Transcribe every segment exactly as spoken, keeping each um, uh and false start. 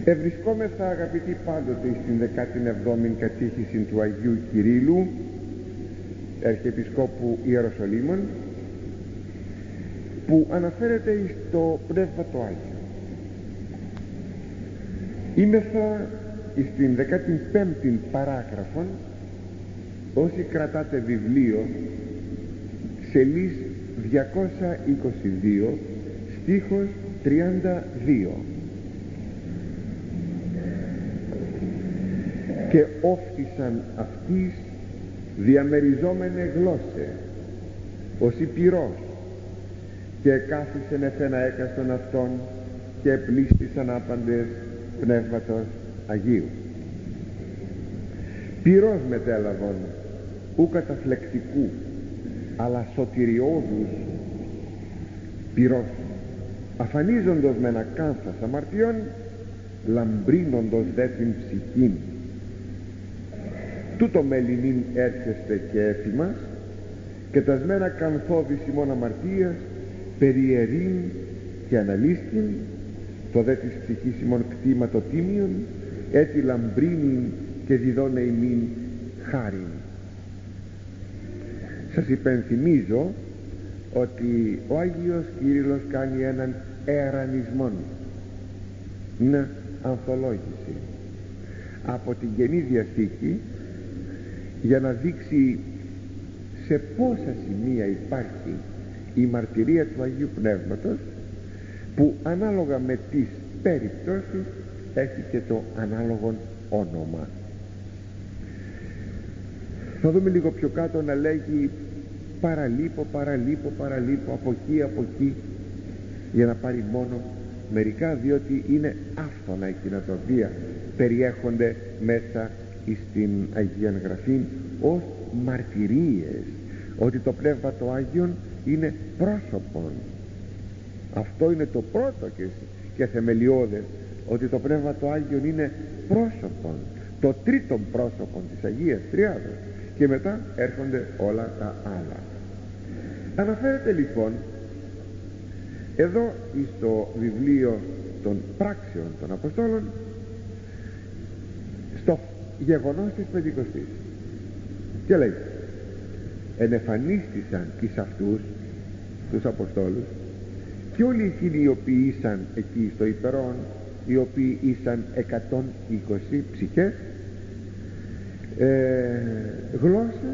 Ευρισκόμεθα, αγαπητοί, πάντοτε στην δεκάτη εβδόμη κατήχηση του Αγίου Κυρίλλου, Αρχιεπισκόπου Ιεροσολύμων, που αναφέρεται στο Πνεύμα το Άγιο. Είμεθα στην δεκάτη πέμπτη παράγραφον, όσοι κρατάτε βιβλίο, σελίς διακόσια είκοσι δύο, στίχος τριάντα δύο. Και όφτισαν αυτοίς διαμεριζόμενε γλώσσε ως η πυρός, και εκάθισεν εφένα έκαστον αυτών, και επλήστησαν άπαντες Πνεύματος Αγίου. Πυρός μετέλαβον, ου καταφλεκτικού, αλλά σωτηριώδους πυρός, αφανίζοντος μεν ακάνθας αμαρτιών, λαμπρίνοντος δε την ψυχήν. Τούτο μελινήν έρχεστε και έφημας, και τασμένα κανθώδης ημών αμαρτίας, περιερήν και αναλύστην, το δε της ψυχής ημών κτήμα το τίμιον, έτι λαμπρίνην και διδώνε ημίν χάριν. Σας υπενθυμίζω ότι ο Άγιος Κύριλλος κάνει έναν ερανισμό, μια ανθολόγηση από την Καινή Διαθήκη, για να δείξει σε πόσα σημεία υπάρχει η μαρτυρία του Αγίου Πνεύματος, που ανάλογα με τις περιπτώσεις έχει και το ανάλογο όνομα. Θα δούμε λίγο πιο κάτω να λέγει παραλείπω, παραλείπω, παραλείπω, από εκεί, από εκεί, για να πάρει μόνο μερικά, διότι είναι άφθονα εκείνα τα οποία περιέχονται μέσα στην Αγία Γραφή ως μαρτυρίες ότι το Πνεύμα το Άγιον είναι πρόσωπον. Αυτό είναι το πρώτο και, και θεμελιώδες, ότι το Πνεύμα το Άγιον είναι πρόσωπον, το τρίτο πρόσωπον της Αγίας Τριάδος, και μετά έρχονται όλα τα άλλα. Αναφέρεται λοιπόν εδώ στο βιβλίο των πράξεων των Αποστόλων στο γεγονός της Πεντηκοστής, και λέει: ενεφανίστησαν εις αυτούς τους Αποστόλους και όλοι εκείνοι οι οποίοι ήσαν εκεί στο υπερόν, οι οποίοι ήσαν εκατόν είκοσι ψυχές, ε, γλώσσες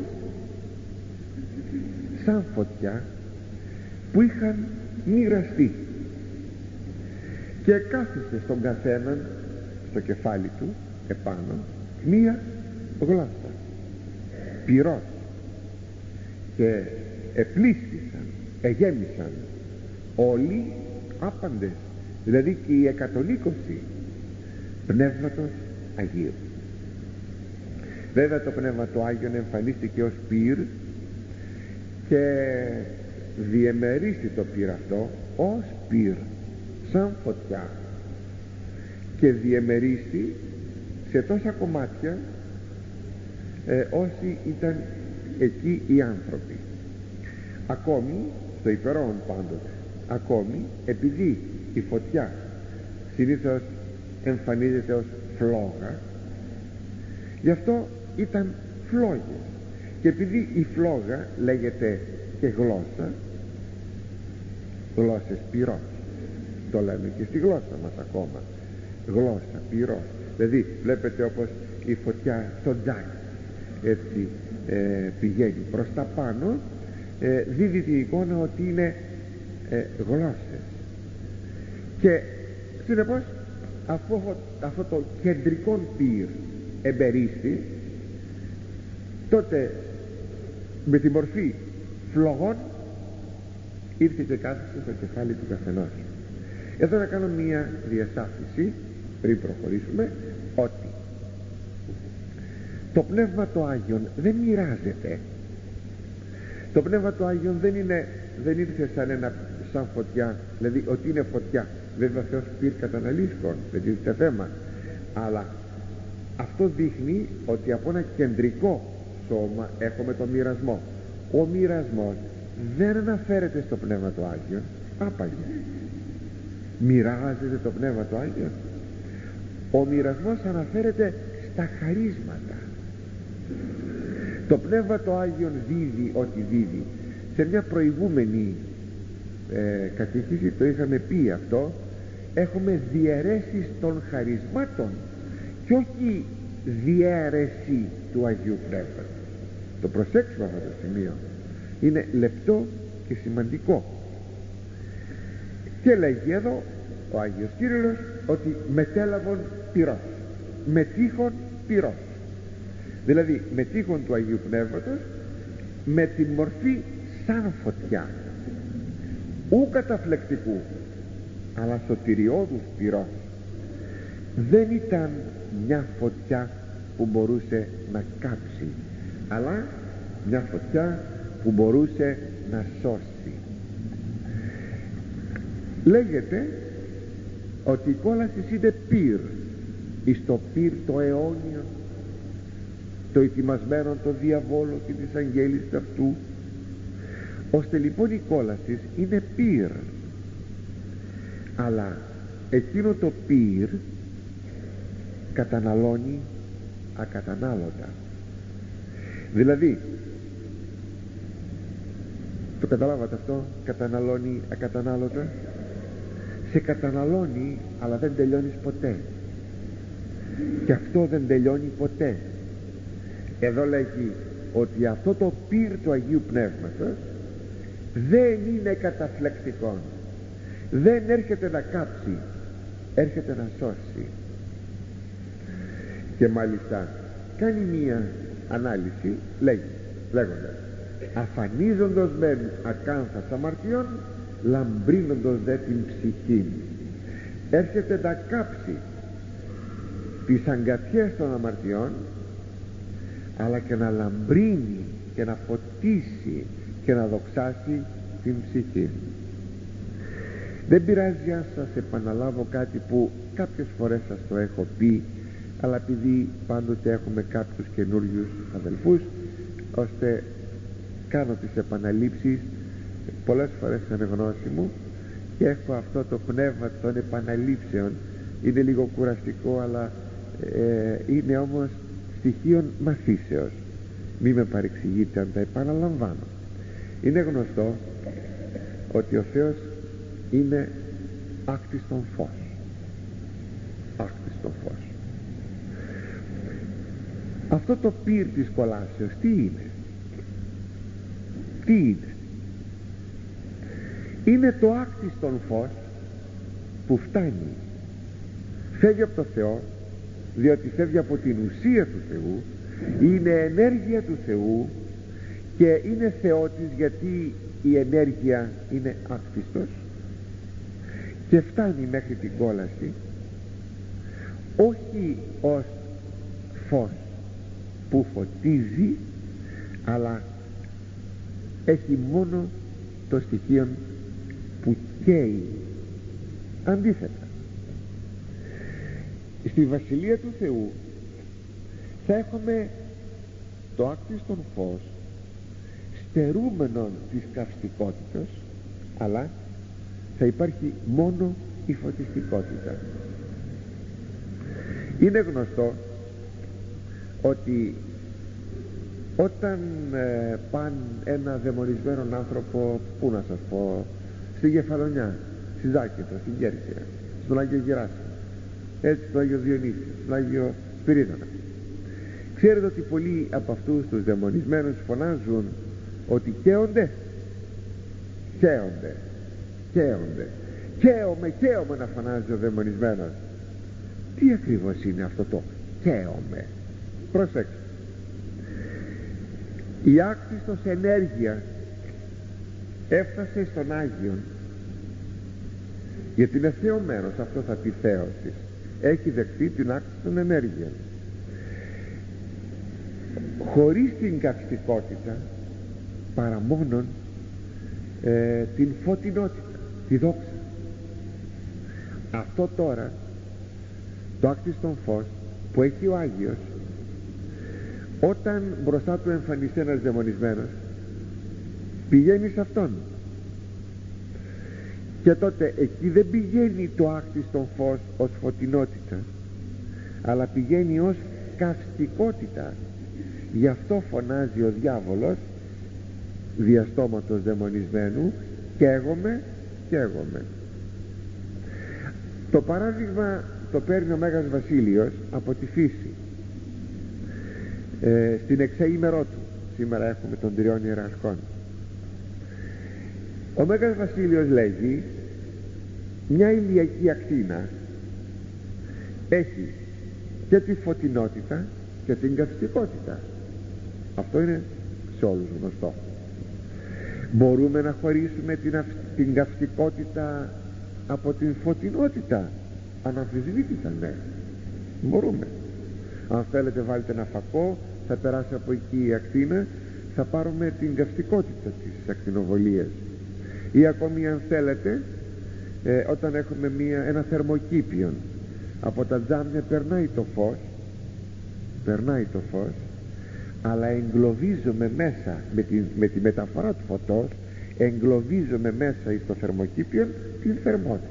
σαν φωτιά που είχαν μοιραστεί, και κάθισε στον καθέναν στο κεφάλι του επάνω μία γλώσσα πυρός, και επλήστησαν, εγέμισαν όλοι άπαντες, δηλαδή και οι εκατόν είκοσι, Πνεύματος Αγίου. Βέβαια το Πνεύμα το Άγιον εμφανίστηκε ως πυρ και διεμερίστη το πυρ αυτό ως πυρ σαν φωτιά, και διεμερίστη σε τόσα κομμάτια ε, όσοι ήταν εκεί οι άνθρωποι. Ακόμη στο υπερόν πάντοτε, ακόμη επειδή η φωτιά συνήθως εμφανίζεται ως φλόγα, γι' αυτό ήταν φλόγες, και επειδή η φλόγα λέγεται και γλώσσα, γλώσσες πυρός, το λέμε και στη γλώσσα μας ακόμα, γλώσσα πυρός. Δηλαδή βλέπετε όπως η φωτιά στο τζάκι έτσι ε, πηγαίνει προς τα πάνω, ε, δίδει την εικόνα ότι είναι ε, γλώσσες. Και συνεπώς αφού αυτό το κεντρικό πυρ εμπερίστη, τότε με τη μορφή φλογών ήρθε και κάθισε στο κεφάλι του καθενός. Εδώ να κάνω μία διασάφηση πριν προχωρήσουμε, ότι το Πνεύμα το Άγιον δεν μοιράζεται. Το Πνεύμα το Άγιον δεν είναι, δεν ήρθε σαν ένα σαν φωτιά, δηλαδή ότι είναι φωτιά. Βέβαια Θεός πυρ καταναλύσκων, δεν είναι θέμα, αλλά αυτό δείχνει ότι από ένα κεντρικό σώμα έχουμε το μοιρασμό. Ο μοιρασμός δεν αναφέρεται στο Πνεύμα το Άγιον άπαγε. Μοιράζεται το Πνεύμα το Άγιο. Ο μοιρασμός αναφέρεται στα χαρίσματα. Το Πνεύμα το Άγιον δίδει ό,τι δίδει. Σε μια προηγούμενη ε, κατηχήση το είχαμε πει αυτό. Έχουμε διαιρέσεις των χαρισμάτων και όχι διαίρεση του Αγίου Πνεύματος. Το προσέξουμε αυτό το σημείο, είναι λεπτό και σημαντικό. Και λέγει εδώ ο Άγιος Κύριλλος ότι μετέλαβον πυρός, μετήχον πυρός, δηλαδή μετήχον του Αγίου Πνεύματος με τη μορφή σαν φωτιά, ου καταφλεκτικού αλλά σωτηριώδους πυρός. Δεν ήταν μια φωτιά που μπορούσε να κάψει, αλλά μια φωτιά που μπορούσε να σώσει. Λέγεται ότι η κόλαση είναι πυρ, εις το πυρ το αιώνιο, το ετοιμασμένο το διαβόλο και της αγγέλης αυτού, ώστε λοιπόν η κόλαση είναι πυρ, αλλά εκείνο το πυρ καταναλώνει ακατανάλωτα. Δηλαδή, το καταλάβατε αυτό, καταναλώνει ακατανάλωτα? Σε καταναλώνει, αλλά δεν τελειώνεις ποτέ, και αυτό δεν τελειώνει ποτέ. Εδώ λέγει ότι αυτό το πυρ του Αγίου Πνεύματος δεν είναι καταφλεκτικό, δεν έρχεται να κάψει, έρχεται να σώσει. Και μάλιστα κάνει μία ανάλυση, λέγει, λέγοντας αφανίζοντας μεν ακάνθας αμαρτιών, λαμπρύνοντας δε την ψυχή, έρχεται να κάψει τις αγκαθιές των αμαρτιών, αλλά και να λαμπρύνει και να ποτίσει και να δοξάσει την ψυχή. Δεν πειράζει αν σας επαναλάβω κάτι που κάποιες φορές σας το έχω πει, αλλά επειδή πάντοτε έχουμε κάποιους καινούριους αδελφούς, ώστε κάνω τις επαναλήψεις πολλές φορές σαν γνώση μου, και έχω αυτό το πνεύμα των επαναλήψεων. Είναι λίγο κουραστικό, αλλά ε, είναι όμως στοιχείων μαθήσεως. Μη με παρεξηγείτε αν τα επαναλαμβάνω. Είναι γνωστό ότι ο Θεός είναι άκτιστον φως, άκτιστον φως. Αυτό το πυρ της κολάσεως τι είναι? Τι είναι? Είναι το άκτιστον φως που φτάνει, φεύγει από το Θεό, διότι φεύγει από την ουσία του Θεού, είναι ενέργεια του Θεού και είναι Θεότης, γιατί η ενέργεια είναι άκτιστος, και φτάνει μέχρι την κόλαση, όχι ως φως που φωτίζει, αλλά έχει μόνο το στοιχείο που καίει. Αντίθετα, στη Βασιλεία του Θεού θα έχουμε το άκτιστον φως στερούμενον της καυστικότητας, αλλά θα υπάρχει μόνο η φωτιστικότητα. Είναι γνωστό ότι όταν ε, παν ένα δαιμονισμένον άνθρωπο, πού να σας πω, στη Κεφαλονιά, στη Ζάκυνθο, στην Κέρκυρα, στον Άγιο Γεράσιμο, έτσι στον Άγιο Διονύσιο, στον Άγιο Σπυρίδωνα, ξέρετε ότι πολλοί από αυτούς τους δαιμονισμένους φωνάζουν ότι καίονται, καίονται, καίονται, καίομαι, καίομαι, να φωνάζει ο δαιμονισμένος. Τι ακριβώς είναι αυτό το καίομαι? Προσέξτε, η άκτιστος ενέργεια έφτασε στον Άγιον, γιατί είναι θεωμένος, αυτό θα πει θέωσης, έχει δεχτεί την άκτιστον ενέργεια. Χωρίς την καυστικότητα, παρά μόνον ε, την φωτεινότητα, τη δόξα. Αυτό τώρα το άκτιστον φως που έχει ο Άγιος, όταν μπροστά του εμφανιστεί ένας δαιμονισμένος, πηγαίνει σε αυτόν, και τότε εκεί δεν πηγαίνει το άκτιστον φως ως φωτεινότητα, αλλά πηγαίνει ως καυστικότητα. Γι' αυτό φωνάζει ο διάβολος διαστόματος δαιμονισμένου, καίγομαι, καίγομαι. Το παράδειγμα το παίρνει ο Μέγας Βασίλειος από τη φύση. ε, στην εξαήμερό του, σήμερα έχουμε των τριών ιεραρχών. Ο Μέγας Βασίλειος λέγει, μια ηλιακή ακτίνα έχει και τη φωτεινότητα και την καυστικότητα. Αυτό είναι σε όλους γνωστό. Μπορούμε να χωρίσουμε την, αυ... την καυστικότητα από την φωτεινότητα? Αναμφισβήτητα ναι, μπορούμε. Αν θέλετε βάλτε ένα φακό, θα περάσει από εκεί η ακτίνα, θα πάρουμε την καυστικότητα της ακτινοβολίας. Ή ακόμη αν θέλετε, ε, όταν έχουμε μια, ένα θερμοκήπιο, από τα τζάμια περνάει το φως, περνάει το φως, αλλά εγκλωβίζομαι μέσα με τη, με τη μεταφορά του φωτός, εγκλωβίζομαι μέσα στο θερμοκήπιο την θερμότητα.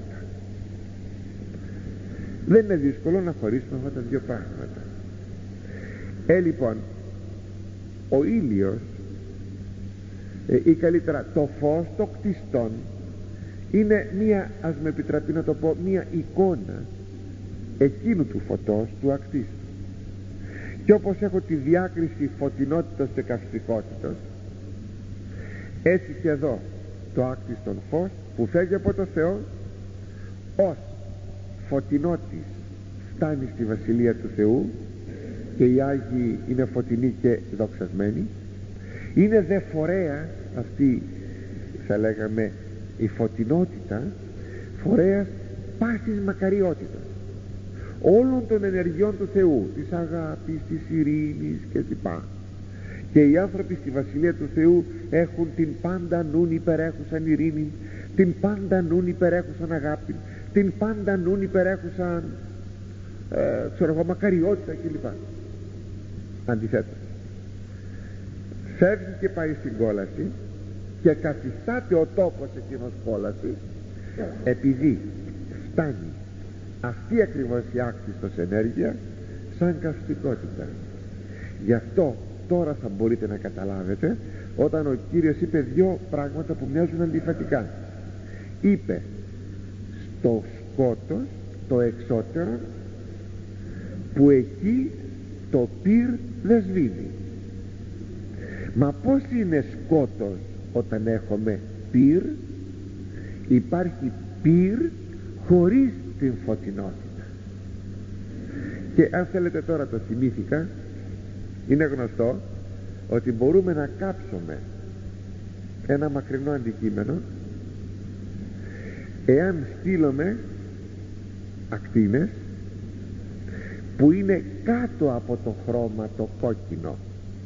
Δεν είναι δύσκολο να χωρίσουμε αυτά τα δύο πράγματα. Ε, λοιπόν, ο ήλιος ε, ή καλύτερα το φως το κτιστόν είναι μία, ας με επιτραπεί να το πω, μία εικόνα εκείνου του φωτός του ακτίστου. Και όπως έχω τη διάκριση φωτεινότητας και καυστικότητας, έτσι και εδώ το άκτιστον φως που φεύγει από το Θεό ως φωτεινότης φτάνει στη Βασιλεία του Θεού, και οι Άγιοι είναι φωτεινοί και δοξασμένοι. Είναι δε φορέα αυτή, θα λέγαμε, η φωτεινότητα, φορέας πάσης μακαριότητας όλων των ενεργειών του Θεού, της αγάπης, της ειρήνης κλπ. Και οι άνθρωποι στη Βασιλεία του Θεού έχουν την πάντα νουν υπερέχουσαν ειρήνη, την πάντα νουν υπερέχουσαν αγάπη, την πάντα νουν υπερέχουσαν ε, ξέρω εγώ, μακαριότητα κλπ. Αντιθέτως, φεύγει και πάει στην κόλαση και καθιστάται ο τόπος εκείνος κόλαση, επειδή φτάνει αυτή ακριβώς η άκτιστος ενέργεια σαν καυστικότητα. Γι' αυτό τώρα θα μπορείτε να καταλάβετε όταν ο Κύριος είπε δύο πράγματα που μοιάζουν αντιφατικά. Είπε στο σκότος το εξώτερο, που εκεί το πυρ δεν σβήνει. Μα πώς είναι σκότος όταν έχουμε πυρ? Υπάρχει πυρ χωρίς την φωτεινότητα. Και αν θέλετε τώρα το θυμήθηκα, είναι γνωστό ότι μπορούμε να κάψουμε ένα μακρινό αντικείμενο εάν στείλουμε ακτίνες που είναι κάτω από το χρώμα το κόκκινο,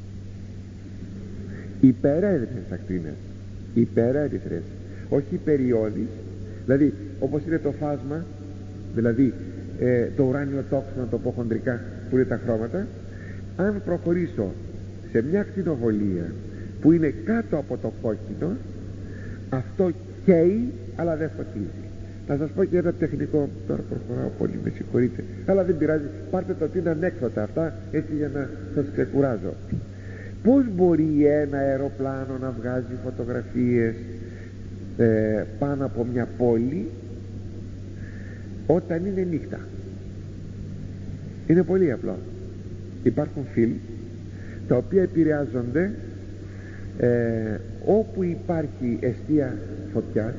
υπερέρυθρες ακτίνες, υπερέρυθρες, όχι υπεριώδεις, δηλαδή όπως είναι το φάσμα, δηλαδή ε, το ουράνιο τόξο, να το πω χοντρικά, που είναι τα χρώματα. Αν προχωρήσω σε μια ακτινοβολία που είναι κάτω από το κόκκινο, αυτό καίει αλλά δεν φωτίζει. Να σας πω και ένα τεχνικό, τώρα προχωράω πολύ, με συγχωρείτε, αλλά δεν πειράζει, πάρτε το ότι είναι ανέκδοτα αυτά, έτσι για να σας ξεκουράζω. Πώς μπορεί ένα αεροπλάνο να βγάζει φωτογραφίες ε, πάνω από μια πόλη όταν είναι νύχτα? Είναι πολύ απλό. Υπάρχουν φιλμ τα οποία επηρεάζονται ε, όπου υπάρχει εστία φωτιάς,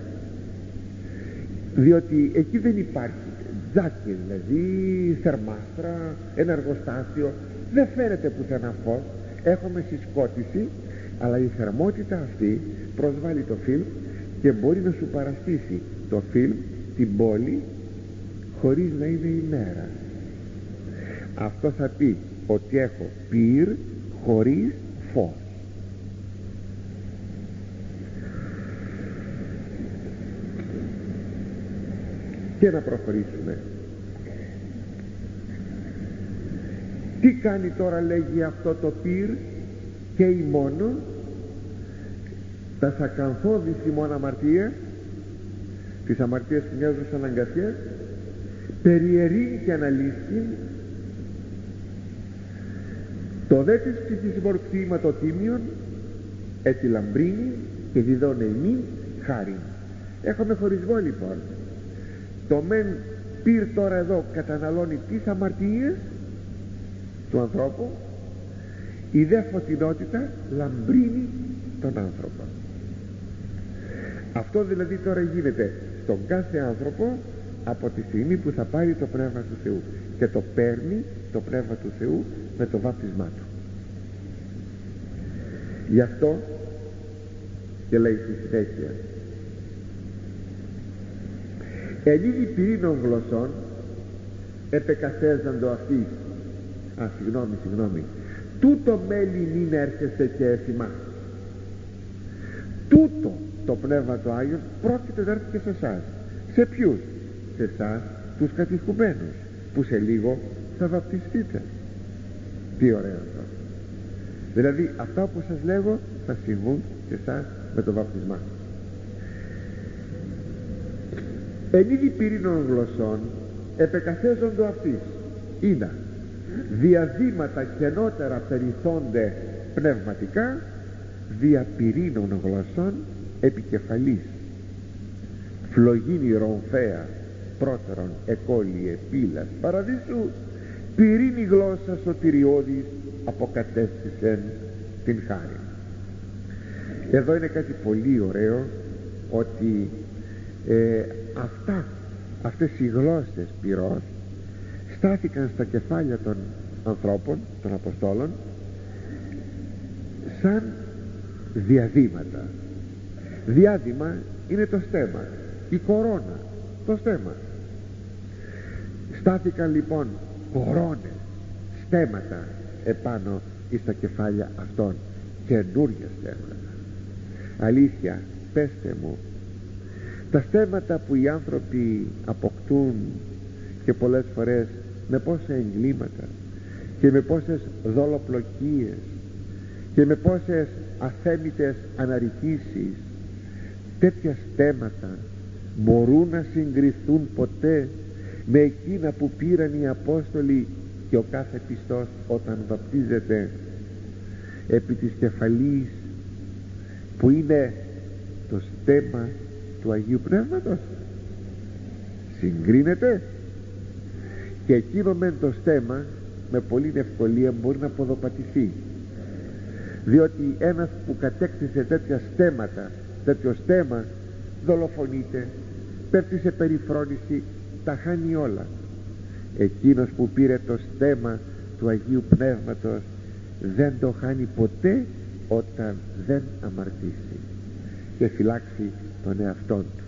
διότι εκεί δεν υπάρχει τζάκες, δηλαδή θερμάστρα, ένα εργοστάσιο, δεν φαίνεται πουθενά φως, έχουμε συσκότηση, αλλά η θερμότητα αυτή προσβάλλει το φιλμ και μπορεί να σου παραστήσει το φιλμ την πόλη χωρίς να είναι ημέρα. Αυτό θα πει ότι έχω πυρ χωρίς φως. Και να προχωρήσουμε. Τι κάνει τώρα, λέγει, αυτό το πυρ? Και η μόνο τα σακανθώδης ημών αμαρτία, τις αμαρτίες που μοιάζουν σαν αγκαθιές, περιερεί και αναλύσει το δε της ψυχής μορφήμα το τίμιον έτσι λαμπρύνει και διδώνε ημίν χάριν. Έχουμε χωρισμό λοιπόν. Το μεν πυρ τώρα εδώ καταναλώνει τις αμαρτίες του ανθρώπου, η δε φωτεινότητα λαμπρύνει τον άνθρωπο. Αυτό δηλαδή τώρα γίνεται στον κάθε άνθρωπο από τη στιγμή που θα πάρει το Πνεύμα του Θεού, και το παίρνει το Πνεύμα του Θεού με το βάπτισμά του. Γι' αυτό και λέει στη συνέχεια, εν είδη πυρήνων γλωσσών επεκαθέζαντο αυτής. Α, συγγνώμη, συγγνώμη. Τούτο μέλη μην έρχεστε και εφημάς. Τούτο το Πνεύμα του Άγιον πρόκειται να έρθει και σε εσάς. Σε ποιους? Σε εσάς τους κατηχουμένους, που σε λίγο θα βαπτιστείτε. Τι ωραίο αυτό. Δηλαδή αυτά που σας λέγω θα συμβούν σε εσάς με το βαπτισμά. Εν είδη πυρήνων γλωσσών επεκαθέζοντο αυτής. Είναι διαδήματα καινότερα περιθώνται πνευματικά, δια πυρήνων γλωσσών επικεφαλής. Φλογίνη ρομφαία πρώτερον εκόλυε πύλας παραδείσου, πυρήνη γλώσσα σωτηριώδης αποκατέστησεν την χάρη. Εδώ είναι κάτι πολύ ωραίο, ότι ε, αυτά, αυτές οι γλώσσες πυρός στάθηκαν στα κεφάλια των ανθρώπων, των Αποστόλων, σαν διαδήματα. Διάδημα είναι το στέμμα, η κορώνα, το στέμμα. Στάθηκαν λοιπόν κορώνες, στέμματα επάνω στα κεφάλια αυτών, καινούργια στέμματα. Αλήθεια, πέστε μου, τα στέμματα που οι άνθρωποι αποκτούν και πολλές φορές με πόσα εγκλήματα και με πόσες δολοπλοκίες και με πόσες αθέμητες αναρρικήσεις, τέτοια στέμματα μπορούν να συγκριθούν ποτέ με εκείνα που πήραν οι Απόστολοι και ο κάθε πιστός όταν βαπτίζεται επί της κεφαλής, που είναι το στέμμα του Αγίου Πνεύματος? Συγκρίνεται? Και εκείνο μεν το στέμμα με πολλή ευκολία μπορεί να ποδοπατηθεί, διότι ένας που κατέκτησε τέτοια στέμματα, τέτοιο στέμμα, δολοφονείται, πέφτει σε περιφρόνηση, τα χάνει όλα. Εκείνος που πήρε το στέμμα του Αγίου Πνεύματος δεν το χάνει ποτέ όταν δεν αμαρτήσει και φυλάξει τον εαυτόν του.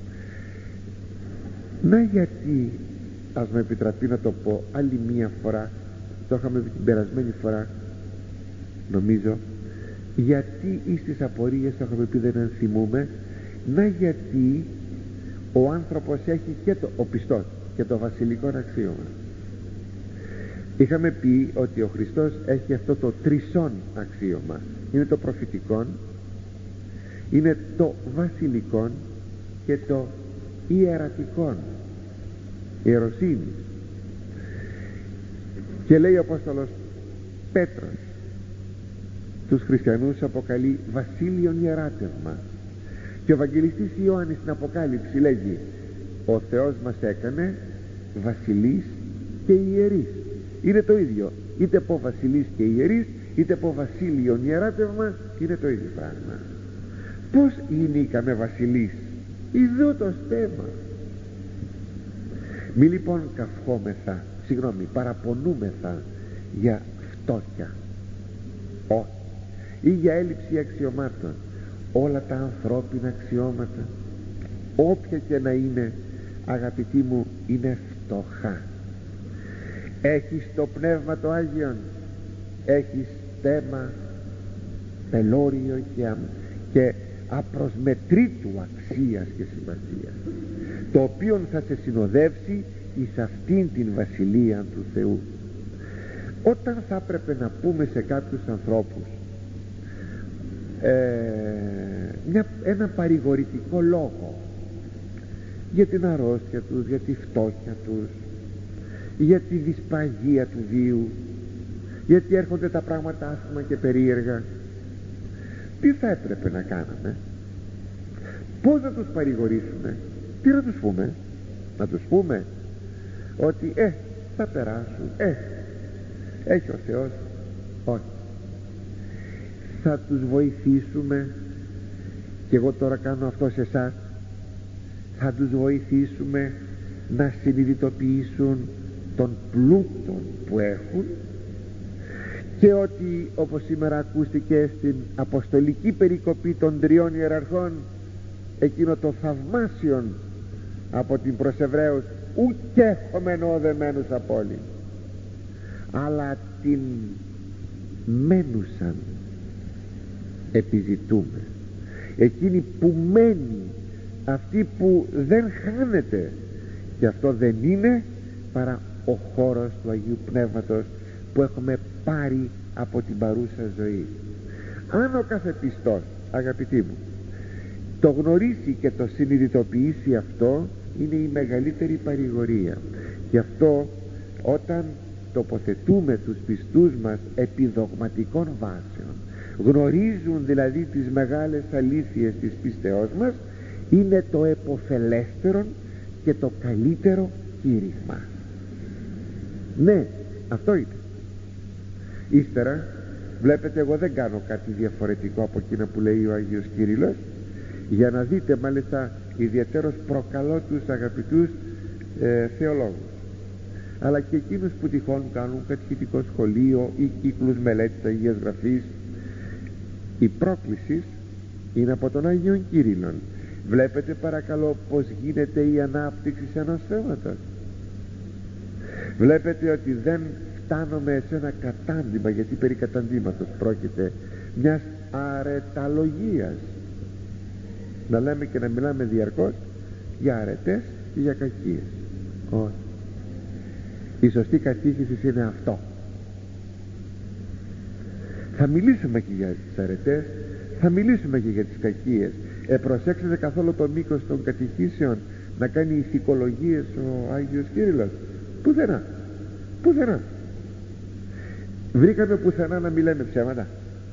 Να γιατί, ας με επιτραπεί να το πω άλλη μία φορά, το είχαμε πει την περασμένη φορά νομίζω, γιατί εις τις απορίες το είχαμε πει, δεν ενθυμούμε, να γιατί ο άνθρωπος έχει και το, ο πιστός, και το βασιλικό αξίωμα. Είχαμε πει ότι ο Χριστός έχει αυτό το τρισόν αξίωμα. Είναι το προφητικόν, είναι το βασιλικόν και το ιερατικόν, ιεροσύνη. Και λέει ο Απόστολος Πέτρος, τους χριστιανούς αποκαλεί βασίλειον ιεράτευμα, και ο Ευαγγελιστής Ιωάννης στην Αποκάλυψη λέγει, ο Θεός μας έκανε βασιλείς και ιερείς. Είναι το ίδιο, είτε πω βασιλείς και ιερείς, είτε πω βασίλειον ιεράτευμα, είναι το ίδιο πράγμα. Πως γινήκαμε βασιλείς? Ιδού το στέμμα. Μη λοιπόν καυχόμεθα, συγγνώμη, παραπονούμεθα για φτώχεια, όχι, ή για έλλειψη αξιωμάτων. Όλα τα ανθρώπινα αξιώματα, όποια και να είναι, αγαπητοί μου, είναι φτωχά. Έχεις το Πνεύμα το Άγιον, έχεις στέμμα πελώριο και, α, και απροσμετρήτου αξίας και σημασίας, το οποίο θα σε συνοδεύσει εις αυτήν την βασιλεία του Θεού. Όταν θα έπρεπε να πούμε σε κάποιους ανθρώπους ε, μια, ένα παρηγορητικό λόγο για την αρρώστια τους, για τη φτώχεια τους, για τη δυσπαγία του βίου, γιατί έρχονται τα πράγματα άσχημα και περίεργα. Τι θα έπρεπε να κάνουμε? Πώς να τους παρηγορήσουμε? Τι να τους πούμε? Να τους πούμε ότι ε, θα περάσουν, ε, έχει ο Θεός? Όχι. Θα τους βοηθήσουμε, και εγώ τώρα κάνω αυτό σε εσάς, θα τους βοηθήσουμε να συνειδητοποιήσουν τον πλούτο που έχουν, και ότι, όπως σήμερα ακούστηκε στην αποστολική περικοπή των τριών ιεραρχών, εκείνο το θαυμάσιον από την προς Εβραίους, ουκ έχομεν οδεμένους απ' όλοι, αλλά την μένουσαν επιζητούμε, εκείνη που μένει, αυτή που δεν χάνεται, και αυτό δεν είναι παρά ο χώρος του Αγίου Πνεύματος που έχουμε πάρει από την παρούσα ζωή. Αν ο κάθε πιστός, αγαπητοί μου, το γνωρίσει και το συνειδητοποιήσει αυτό, είναι η μεγαλύτερη παρηγορία. Γι' αυτό όταν τοποθετούμε τους πιστούς μας επί δογματικών βάσεων, γνωρίζουν δηλαδή τις μεγάλες αλήθειες της πίστεώς μας, είναι το εποφελέστερο και το καλύτερο κήρυγμα. Ναι, αυτό είναι. Ύστερα βλέπετε, εγώ δεν κάνω κάτι διαφορετικό από εκείνα που λέει ο Άγιος Κύριλλος, για να δείτε, μάλιστα ιδιαίτερος προκαλώ τους αγαπητούς ε, θεολόγους, αλλά και εκείνους που τυχόν κάνουν κατηχητικό σχολείο ή κύκλους μελέτης Αγίας Γραφής. Η πρόκληση είναι από τον Άγιο Κύριλλον. Βλέπετε παρακαλώ πως γίνεται η ανάπτυξη ενός θέματος. Βλέπετε ότι δεν φτάνουμε σε ένα κατάντημα, γιατί περί καταντήματος πρόκειται, μιας αρεταλογίας, να λέμε και να μιλάμε διαρκώς για αρετές και για κακίες. Όχι. Η σωστή κατήχηση είναι αυτό. Θα μιλήσουμε και για τις αρετές, θα μιλήσουμε και για τις κακίες. Ε, προσέξτε καθόλου το μήκος των κατηχήσεων να κάνει ηθικολογίες ο Άγιος Κύριλλος? Πουθενά, πουθενά. Βρήκαμε πουθενά να μιλάμε ψέματα?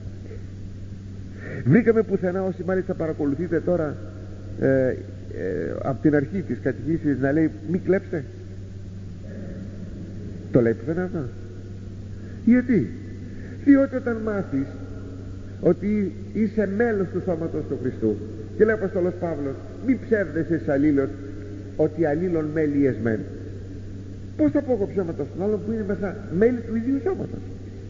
Βρήκαμε πουθενά, όσοι μάλιστα παρακολουθείτε τώρα ε, ε, από την αρχή της κατηχήσης, να λέει μη κλέψτε? Το λέει πουθενά αυτό? Γιατί? Διότι όταν μάθεις ότι είσαι μέλος του σώματος του Χριστού, και λέει ο Απόστολος Παύλος, μη ψεύδεσαι εις αλλήλων, ότι αλλήλων μέλη εσμέν. Πώς θα πω εγώ ψέματα στον άλλον που είναι μέσα μέλη του ίδιου σώματος?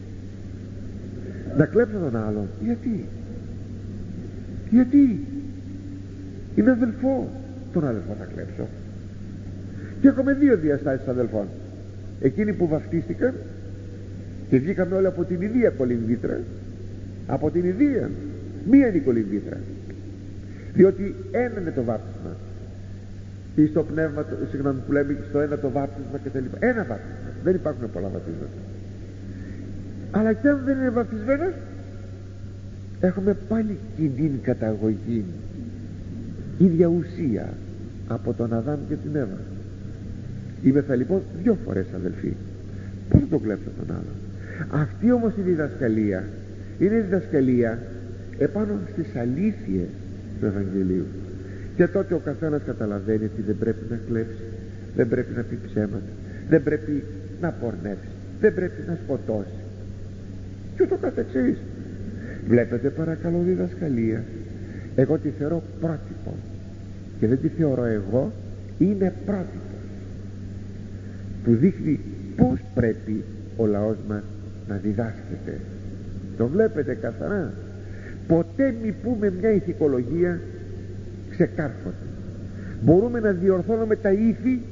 Να κλέψω τον άλλον? Γιατί? Γιατί? Είναι αδελφό. Τον αδελφό θα κλέψω? Και έχουμε δύο διαστάσεις αδελφών. Εκείνοι που βαφτίστηκαν και βγήκαμε όλοι από την ιδία κολυμβήτρα, από την ιδία, μία είναι η κολυμβήτρα, διότι ένα είναι το βάπτισμα, ή στο πνεύμα, συγγνώμη που λέμε στο ένα το βάπτισμα και τα λοιπά. Ένα βάπτισμα, δεν υπάρχουν πολλά βαπτίσματα. Αλλά και αν δεν είναι βαπτισμένος, έχουμε πάλι κοινή καταγωγή, ίδια ουσία από τον Αδάμ και την Εύα. Είμεθα λοιπόν δυο φορές αδελφοί. Πώς θα το κλέψω τον άλλον? Αυτή όμως η διδασκαλία είναι η διδασκαλία επάνω στις αλήθειες του Ευαγγελίου, και τότε ο καθένας καταλαβαίνει ότι δεν πρέπει να κλέψει, δεν πρέπει να πει ψέματα, δεν πρέπει να πορνεύσει, δεν πρέπει να σκοτώσει και ούτω καθεξής. Βλέπετε παρακαλώ διδασκαλία, εγώ τη θεωρώ πρότυπο, και δεν τη θεωρώ εγώ, είναι πρότυπο που δείχνει πως πρέπει ο λαός μας να διδάσκεται. Το βλέπετε καθαρά. Ποτέ μη πούμε μια ηθικολογία ξεκάρφωτη. Μπορούμε να διορθώνουμε τα ήθη,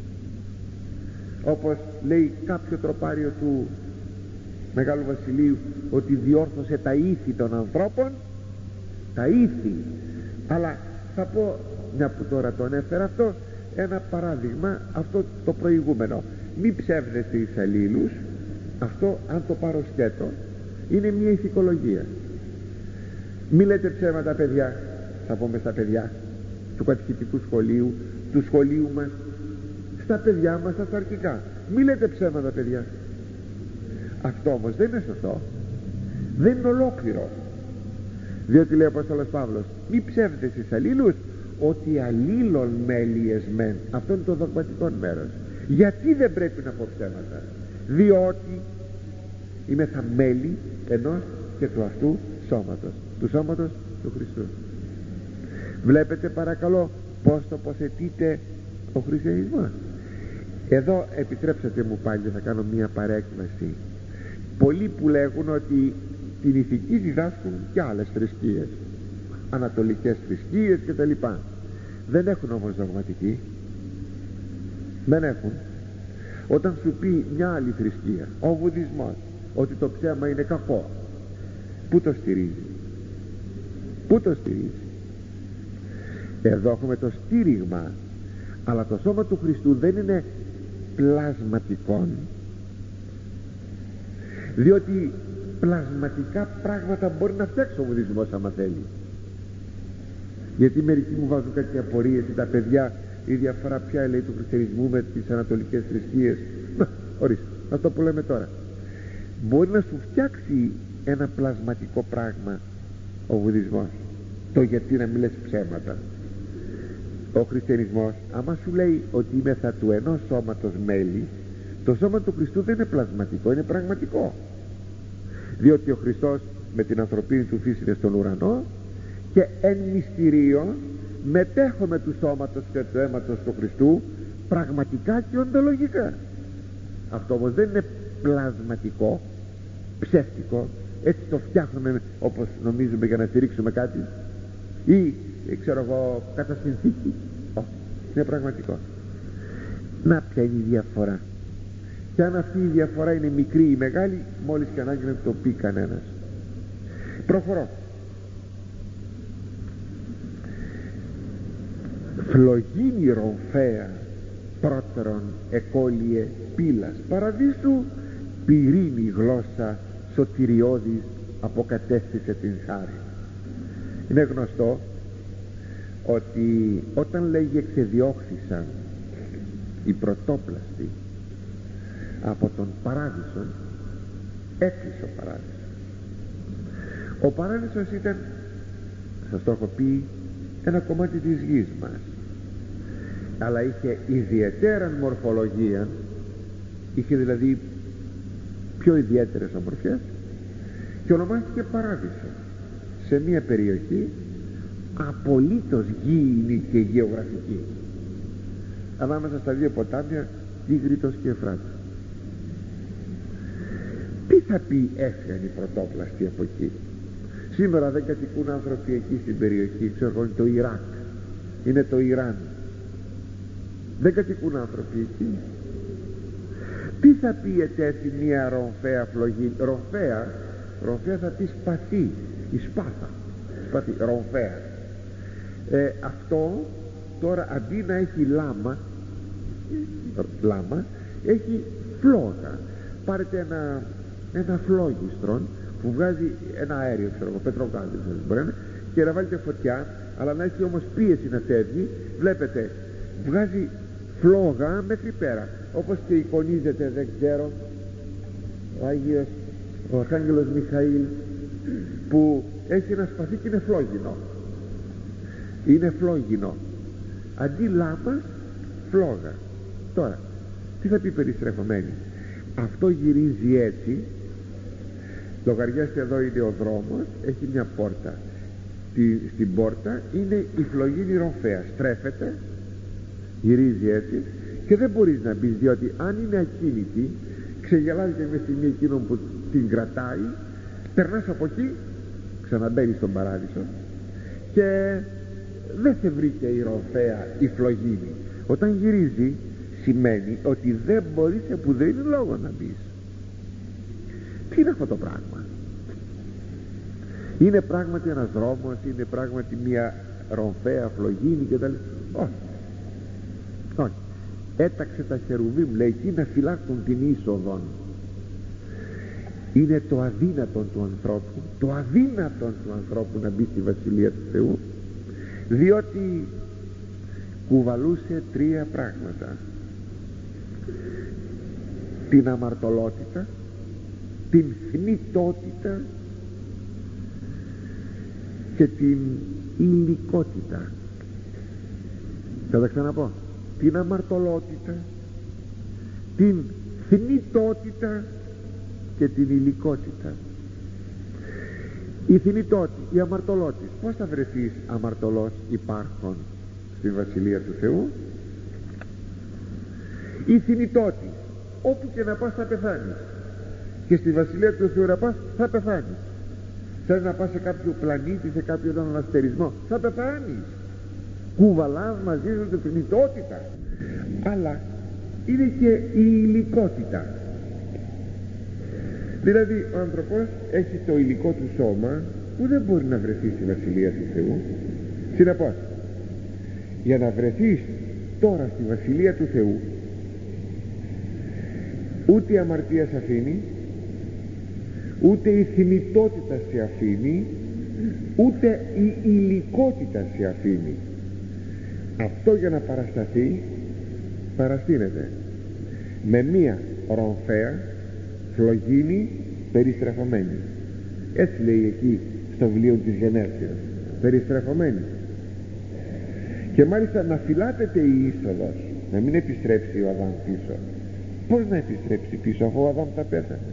όπως λέει κάποιο τροπάριο του Μεγάλου Βασιλείου, ότι διόρθωσε τα ήθη των ανθρώπων, τα ήθη. Αλλά θα πω, μια που τώρα το ανέφερα αυτό, ένα παράδειγμα, αυτό το προηγούμενο, μη ψεύδεστε εις αλλήλους. Αυτό, αν το πάρω σκέτο, είναι μια ηθικολογία. Μη λέτε ψέματα παιδιά, θα πούμε στα παιδιά του κατηχητικού σχολείου, του σχολείου μας, στα παιδιά μας τα σαρκικά. Μη λέτε ψέματα παιδιά. Αυτό όμως δεν είναι σωστό, δεν είναι ολόκληρο, διότι λέει ο Απόστολος Παύλος, μη ψεύδεσαι εις αλλήλους, ότι αλλήλων μέλη εσμέν. Αυτό είναι το δογματικό μέρος. Γιατί δεν πρέπει να πω ψέματα? Διότι είμαι θα μέλη ενός και του αυτού σώματος, του σώματος του Χριστού. Βλέπετε παρακαλώ πως τοποθετείται ο χριστιανισμός. Εδώ επιτρέψατε μου πάλι, θα κάνω μία παρέκβαση. Πολλοί που λέγουν ότι την ηθική διδάσκουν και άλλες θρησκείες, ανατολικές θρησκείες και τα λοιπά. Δεν έχουν όμως δογματική. Δεν έχουν. Όταν σου πει μια άλλη θρησκεία, ο βουδισμός, ότι το ψέμα είναι κακό, πού το στηρίζει? Πού το στηρίζει? Εδώ έχουμε το στήριγμα. Αλλά το σώμα του Χριστού δεν είναι πλασματικών, διότι πλασματικά πράγματα μπορεί να φτιάξει ο βουδισμός άμα θέλει. Γιατί μερικοί μου βάζουν κάτι απορίες, τα παιδιά, η διαφορά ποια λέει του χριστιανισμού με τις ανατολικές θρησκείες. Να, ορίστε, αυτό που λέμε τώρα. Μπορεί να σου φτιάξει ένα πλασματικό πράγμα ο βουδισμός, το γιατί να μην λες ψέματα. Ο χριστιανισμός, άμα σου λέει ότι είμαι θα του ενός σώματος μέλη, το σώμα του Χριστού δεν είναι πλασματικό, είναι πραγματικό. Διότι ο Χριστός με την ανθρωπίνη του φύση είναι στον ουρανό και εν μυστηρίω μετέχουμε του σώματος και του αίματος του Χριστού πραγματικά και οντολογικά. Αυτό όμως δεν είναι πλασματικό, ψεύτικο, έτσι το φτιάχνουμε όπως νομίζουμε για να στηρίξουμε κάτι, ή ξέρω εγώ κατά συνθήκη. Όχι, είναι πραγματικό. Να ποια είναι η διαφορά. Και αν αυτή η διαφορά είναι μικρή ή μεγάλη, μόλις και ανάγκη να το πει κανένας. Προχωρώ. Φλογίνη ρομφαία πρώτερον εκόλυε πύλας παραδείσου, πυρήνη γλώσσα σωτηριώδης αποκατέστησε την χάρη. Είναι γνωστό ότι όταν λέγει εξεδιώχθησαν οι πρωτόπλαστοι από τον παράδεισο, έκλεισε ο παράδεισος. Ο παράδεισος ήταν, σας το έχω πει, ένα κομμάτι της γης μας, αλλά είχε ιδιαίτερα μορφολογία, είχε δηλαδή πιο ιδιαίτερες ομορφιές και ονομάστηκε παράδεισο σε μια περιοχή απολύτως γήινη και γεωγραφική, ανάμεσα στα δύο ποτάμια Τίγρητος και Εφράτης. Τι θα πει έφυγαν οι πρωτόπλαστοι από εκεί? Σήμερα δεν κατοικούν άνθρωποι εκεί στην περιοχή, ξέρω εγώ, είναι το Ιράκ, είναι το Ιράν, δεν κατοικούν άνθρωποι εκεί. Τι θα πει ετέθη μια ρομφαία φλογή? Ρομφαία, ρομφαία θα πει σπαθί, η σπάθα, σπαθί, ρομφαία. Ε, αυτό τώρα αντί να έχει λάμα, λάμα έχει φλόγα. Πάρετε ένα, ένα φλόγιστρο που βγάζει ένα αέριο, ξέρω εγώ, πετροκάδι μπορεί να, και να βάλετε φωτιά, αλλά να έχει όμως πίεση να φεύγει. Βλέπετε, βγάζει φλόγα μέχρι πέρα, όπως και εικονίζεται, δεν ξέρω, ο Άγιος, ο Αρχάγγελος Μιχαήλ, που έχει ένα σπαθί και είναι φλόγινο, είναι φλόγινο, αντί λάμπας φλόγα. Τώρα τι θα πει περιστρεφωμένη? Αυτό γυρίζει έτσι. Λογαριάστε, εδώ είναι ο δρόμος, έχει μια πόρτα. Στη, στην πόρτα είναι η φλογίνη ρομφαία, στρέφεται, γυρίζει έτσι και δεν μπορείς να μπεις, διότι αν είναι ακίνητη ξεγελάζει και μια στιγμή εκείνον που την κρατάει, περνάς από εκεί, ξαναμπαίνεις στον παράδεισο και δεν σε βρήκε η ρομφαία, η φλογίνη. Όταν γυρίζει σημαίνει ότι δεν μπορείς που δεν είναι λόγο να μπεις. Τι είναι αυτό το πράγμα? Είναι πράγματι ένας δρόμος, είναι πράγματι μια ρομφαία φλογίνη και τα λοιπά? Όχι, όχι. Έταξε τα χερουβίμ, λέει, εκεί να φυλάξουν την είσοδον. Είναι το αδύνατον του ανθρώπου, το αδύνατον του ανθρώπου να μπει στη Βασιλεία του Θεού, διότι κουβαλούσε τρία πράγματα: την αμαρτωλότητα, την θνητότητα και την υλικότητα. Θα τα ξαναπώ: την αμαρτωλότητα, την θνητότητα και την υλικότητα. Η θνητότητα, η αμαρτωλότητα, πώς θα βρεθείς αμαρτωλός υπάρχον στη Βασιλεία του Θεού? Η θνητότητα, όπου και να πας θα πεθάνεις, και στη Βασιλεία του Θεού να πας θα πεθάνεις. Θες να πας σε κάποιο πλανήτη, σε κάποιον αναστερισμό, θα πεθάνεις. Κουβαλάς μαζί σου την θνητότητα. Αλλά είναι και η υλικότητα. Δηλαδή ο άνθρωπος έχει το υλικό του σώμα που δεν μπορεί να βρεθεί στη Βασιλεία του Θεού. Συνεπώς, για να βρεθείς τώρα στη Βασιλεία του Θεού, ούτε η αμαρτία σε αφήνει, ούτε η θνητότητα σε αφήνει, ούτε η υλικότητα σε αφήνει. Αυτό για να παρασταθεί, παραστείνεται με μία ρομφαία φλογίνη περιστρεφωμένη. Έτσι λέει εκεί στο βιβλίο της Γενέσεως, περιστρεφωμένη. Και μάλιστα να φυλάτεται η είσοδος, να μην επιστρέψει ο Αδάμ πίσω. Πώς να επιστρέψει πίσω αφού ο Αδάμ τα πέθανε?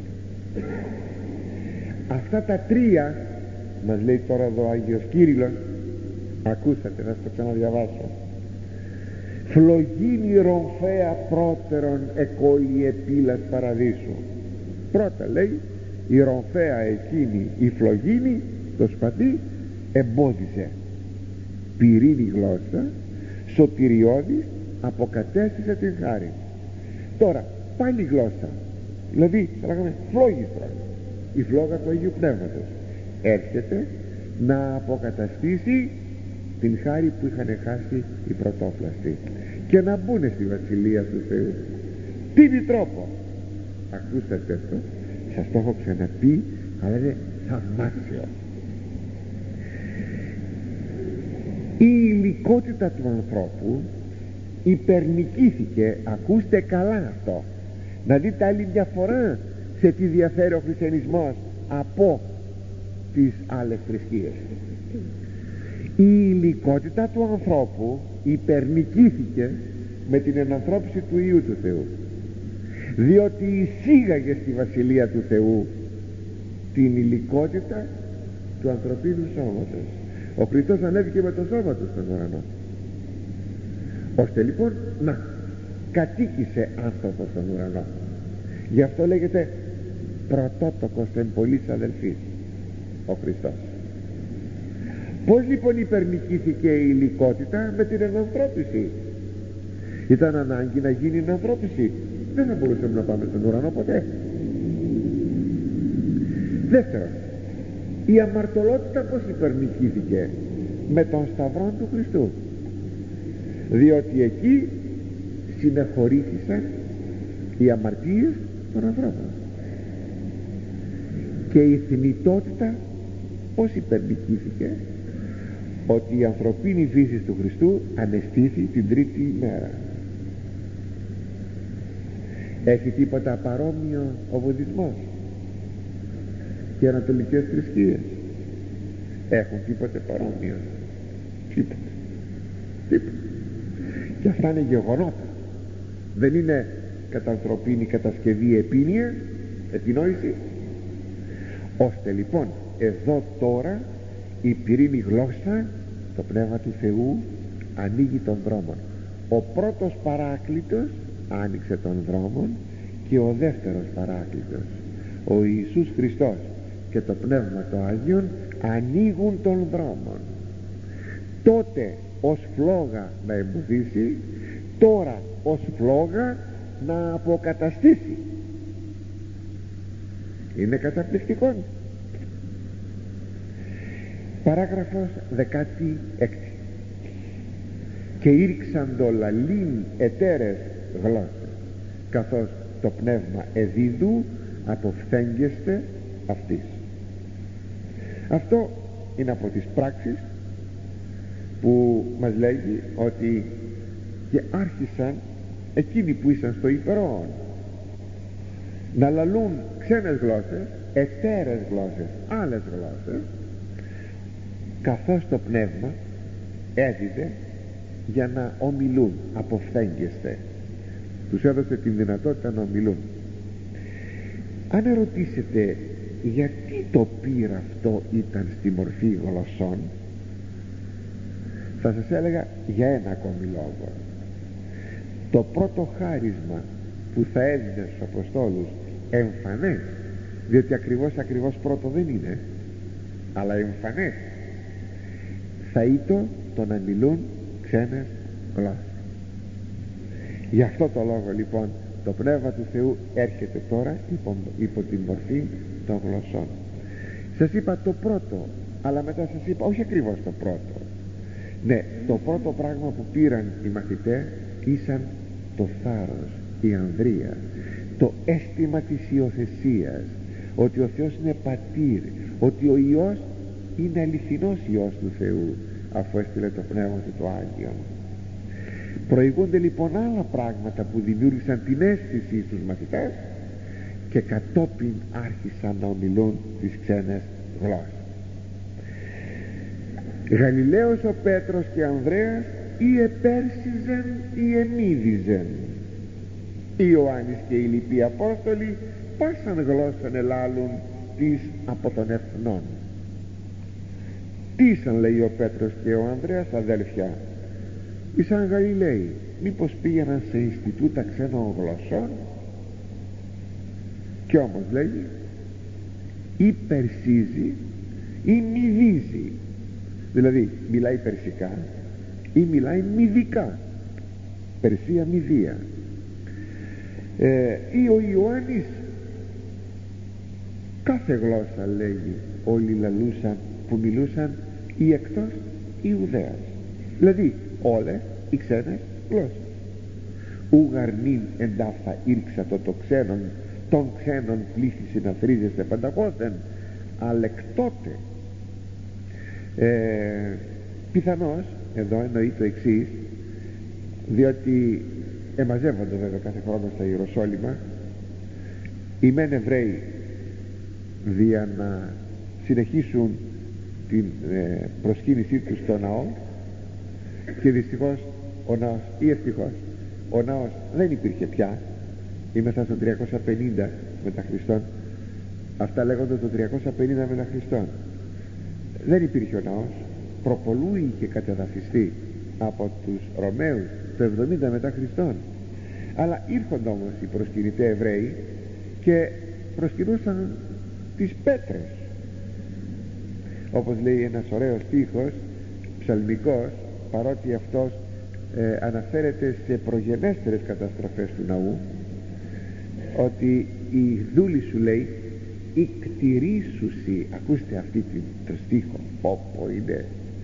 Αυτά τα τρία μας λέει τώρα εδώ ο Άγιος Κύριλλος. Ακούσατε, θα το ξαναδιαβάσω. Φλογίνη ρομφαία πρώτερον εκόη επίλας παραδείσου. Πρώτα λέει η ρομφαία εκείνη, η φλογίνη, το σπαθί, εμπόδιζε. Πυρήνη γλώσσα, σωτηριώδης, αποκατέστησε την χάρη. Τώρα πάλι γλώσσα, δηλαδή θα λέγαμε φλόγιστρα, η φλόγα του Αγίου Πνεύματος έρχεται να αποκαταστήσει την χάρη που είχαν χάσει οι πρωτόφλαστοι και να μπουν στη Βασιλεία του Θεού. Τι τρόπο? Ακούσατε αυτό, σας το έχω ξαναπεί, αλλά είναι θαυμάσιο. Η υλικότητα του ανθρώπου υπερνικήθηκε. Ακούστε καλά αυτό, να δείτε άλλη διαφορά σε τι διαφέρει ο χριστιανισμός από τις άλλες θρησκείες. Η υλικότητα του ανθρώπου υπερνικήθηκε με την ενανθρώπιση του Υιού του Θεού, διότι εισήγαγε στη Βασιλεία του Θεού την υλικότητα του ανθρωπίνου σώματος. Ο Χριστός ανέβηκε με το σώμα του στον ουρανό, ώστε λοιπόν να κατοίκησε άνθρωπο στον ουρανό. Γι' αυτό λέγεται πρωτότοκος εν πολλοίς αδελφής ο Χριστός. Πώς λοιπόν υπερνικήθηκε η υλικότητα? Με την ενανθρώπιση. Ήταν ανάγκη να γίνει ενανθρώπιση, δεν θα μπορούσαμε να πάμε στον ουρανό ποτέ. Δεύτερον, η αμαρτωλότητα πώς υπερνικήθηκε? Με τον Σταυρό του Χριστού, διότι εκεί συνεχωρήθησαν οι αμαρτίες των ανθρώπων. Και η θνητότητα πώς υπερνικήθηκε? Ότι η ανθρωπίνη φύση του Χριστού αναισθήθη την τρίτη ημέρα. Έχει τίποτα παρόμοιο ο βουδισμός και οι ανατολικές θρησκείες? Έχουν τίποτε παρόμοιο? Τίποτε. Τίποτε. Και αυτά είναι γεγονότα, δεν είναι κατανθρωπίνη κατασκευή, επίνοια, επινόηση. Ώστε λοιπόν εδώ τώρα η πυρήνη γλώσσα, το Πνεύμα του Θεού ανοίγει τον δρόμο. Ο πρώτος παράκλητος άνοιξε τον δρόμο και ο δεύτερος παράκλητος, ο Ιησούς Χριστός και το Πνεύμα το Άγιον, ανοίγουν τον δρόμο. Τότε ως φλόγα να εμποδίσει, τώρα ως φλόγα να αποκαταστήσει. Είναι καταπληκτικό. Παράγραφος δεκάτη έκτη. Και ήρξαν το λαλήν ετέρες γλώσσες, καθώς το πνεύμα εδίδου αποφθέγγεστε αυτής. Αυτό είναι από τις πράξεις που μας λέγει ότι και άρχισαν εκείνοι που ήσαν στο υπερόν να λαλούν ξένες γλώσσες, εταίρες γλώσσες, άλλες γλώσσες, καθώς το πνεύμα έδιδε για να ομιλούν. Αποφθέγγεστε, τους έδωσε την δυνατότητα να ομιλούν. Αν ερωτήσετε γιατί το πήρ αυτό ήταν στη μορφή γλωσσών, θα σας έλεγα για ένα ακόμη λόγο. Το πρώτο χάρισμα που θα έδινε στους Αποστόλους εμφανές, διότι ακριβώς ακριβώς πρώτο δεν είναι, αλλά εμφανές, θα ήταν το να μιλούν ξένες γλώσσες. Γι' αυτό το λόγο λοιπόν το Πνεύμα του Θεού έρχεται τώρα υπό, υπό την μορφή των γλωσσών. Σας είπα το πρώτο, αλλά μετά σας είπα όχι ακριβώς το πρώτο. Ναι, το πρώτο πράγμα που πήραν οι μαθητές ήσαν το θάρρος, η ανδρεία, το αίσθημα της υιοθεσίας, ότι ο Θεός είναι πατήρ, ότι ο Υιός είναι αληθινός Υιός του Θεού, αφού έστειλε το Πνεύμα του το Άγιο. Προηγούνται λοιπόν άλλα πράγματα που δημιούργησαν την αίσθηση στους μαθητές και κατόπιν άρχισαν να ομιλούν τις ξένες γλώσσες. Γαλιλαίος ο Πέτρος και Ανδρέας ή επέρσιζεν ή εμίδιζεν. Ιωάννης και οι λοιποί Απόστολοι πάσαν γλώσσαν ελάλουν τις από των εθνών. Τι ήσαν, λέει ο Πέτρος και ο Ανδρέας, αδέλφια? Ήσαν Γαλιλαίοι. Μήπως πήγαιναν σε Ινστιτούτα ξένων γλωσσών? Κι όμως λέγει ή περσίζει ή μηδίζει, δηλαδή μιλάει περσικά ή μιλάει μηδικά, Περσία Μηδία. ε, ή ο Ιωάννης κάθε γλώσσα λέγει όλοι λαλούσαν που μιλούσαν ή εκτός Ιουδαίας, δηλαδή όλες οι ξένες γλώσσες. Ου γαρνήν εντάφθα ήρξα το το ξένον των ξένων πλήθη να θρίζεστε πανταχώθεν, αλλά εκ τότε ε, πιθανώς εδώ εννοεί το εξής, διότι εμαζεύονται βέβαια κάθε χρόνο στα Ιεροσόλυμα οι μεν Εβραίοι για να συνεχίσουν την ε, προσκύνησή τους στο ναό, και δυστυχώς ο ναός, ή ευτυχώς ο ναός δεν υπήρχε πια, είμαστε στο τριακόσια πενήντα μετά Χριστόν, αυτά λέγονται το τριακόσια πενήντα μετά Χριστόν. Δεν υπήρχε ο ναός, προπολού είχε κατεδαφιστεί από τους Ρωμαίους το εβδομήντα μετά Χριστόν. Αλλά ήρχονται όμως οι προσκυνητές Εβραίοι και προσκυνούσαν τις πέτρες, όπως λέει ένας ωραίος στίχος ψαλμικός, παρότι αυτός ε, αναφέρεται σε προγενέστερες καταστροφές του ναού, ότι η δούλη σου, λέει, η κτηρίσουσι. Ακούστε αυτή την, το στίχο, πόπο είναι,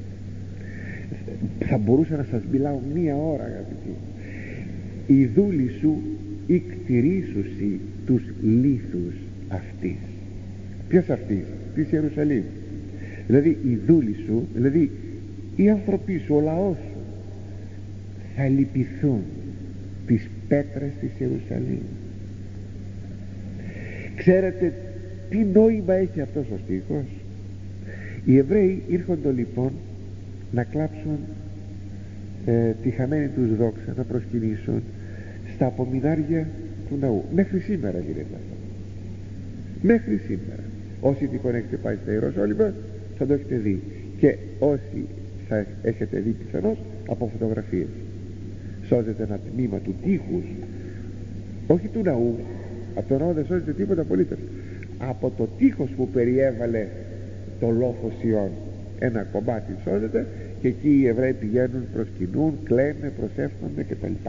θα μπορούσα να σας μιλάω μία ώρα, αγαπητοί. Η δούλη σου η κτηρίσουσι τους λίθους αυτής. Ποιος αυτής? Της Ιερουσαλήμ. Δηλαδή η δούλη σου, δηλαδή οι άνθρωποι σου, ο λαός σου θα λυπηθούν τις πέτρες της Ιερουσαλήμ. Ξέρετε τι νόημα έχει αυτός ο στίχος? Οι Εβραίοι ήρχονται λοιπόν να κλάψουν ε, τη χαμένη τους δόξα, να προσκυνήσουν στα απομεινάρια του ναού. Μέχρι σήμερα γίνεται αυτό, μέχρι σήμερα. Όσοι τυχόν έχετε πάει στα Ιεροσόλυμα θα το έχετε δει, και όσοι θα έχετε δει πιθανώς από φωτογραφίες. Σώζεται ένα τμήμα του τείχους, όχι του ναού, από το ναό δεν σώζεται τίποτα απολύτως, από το τείχος που περιέβαλε το λόφο Σιών ένα κομμάτι σώζεται, και εκεί οι Εβραίοι πηγαίνουν, προσκυνούν, κλαίνε, προσεύχονται κτλ.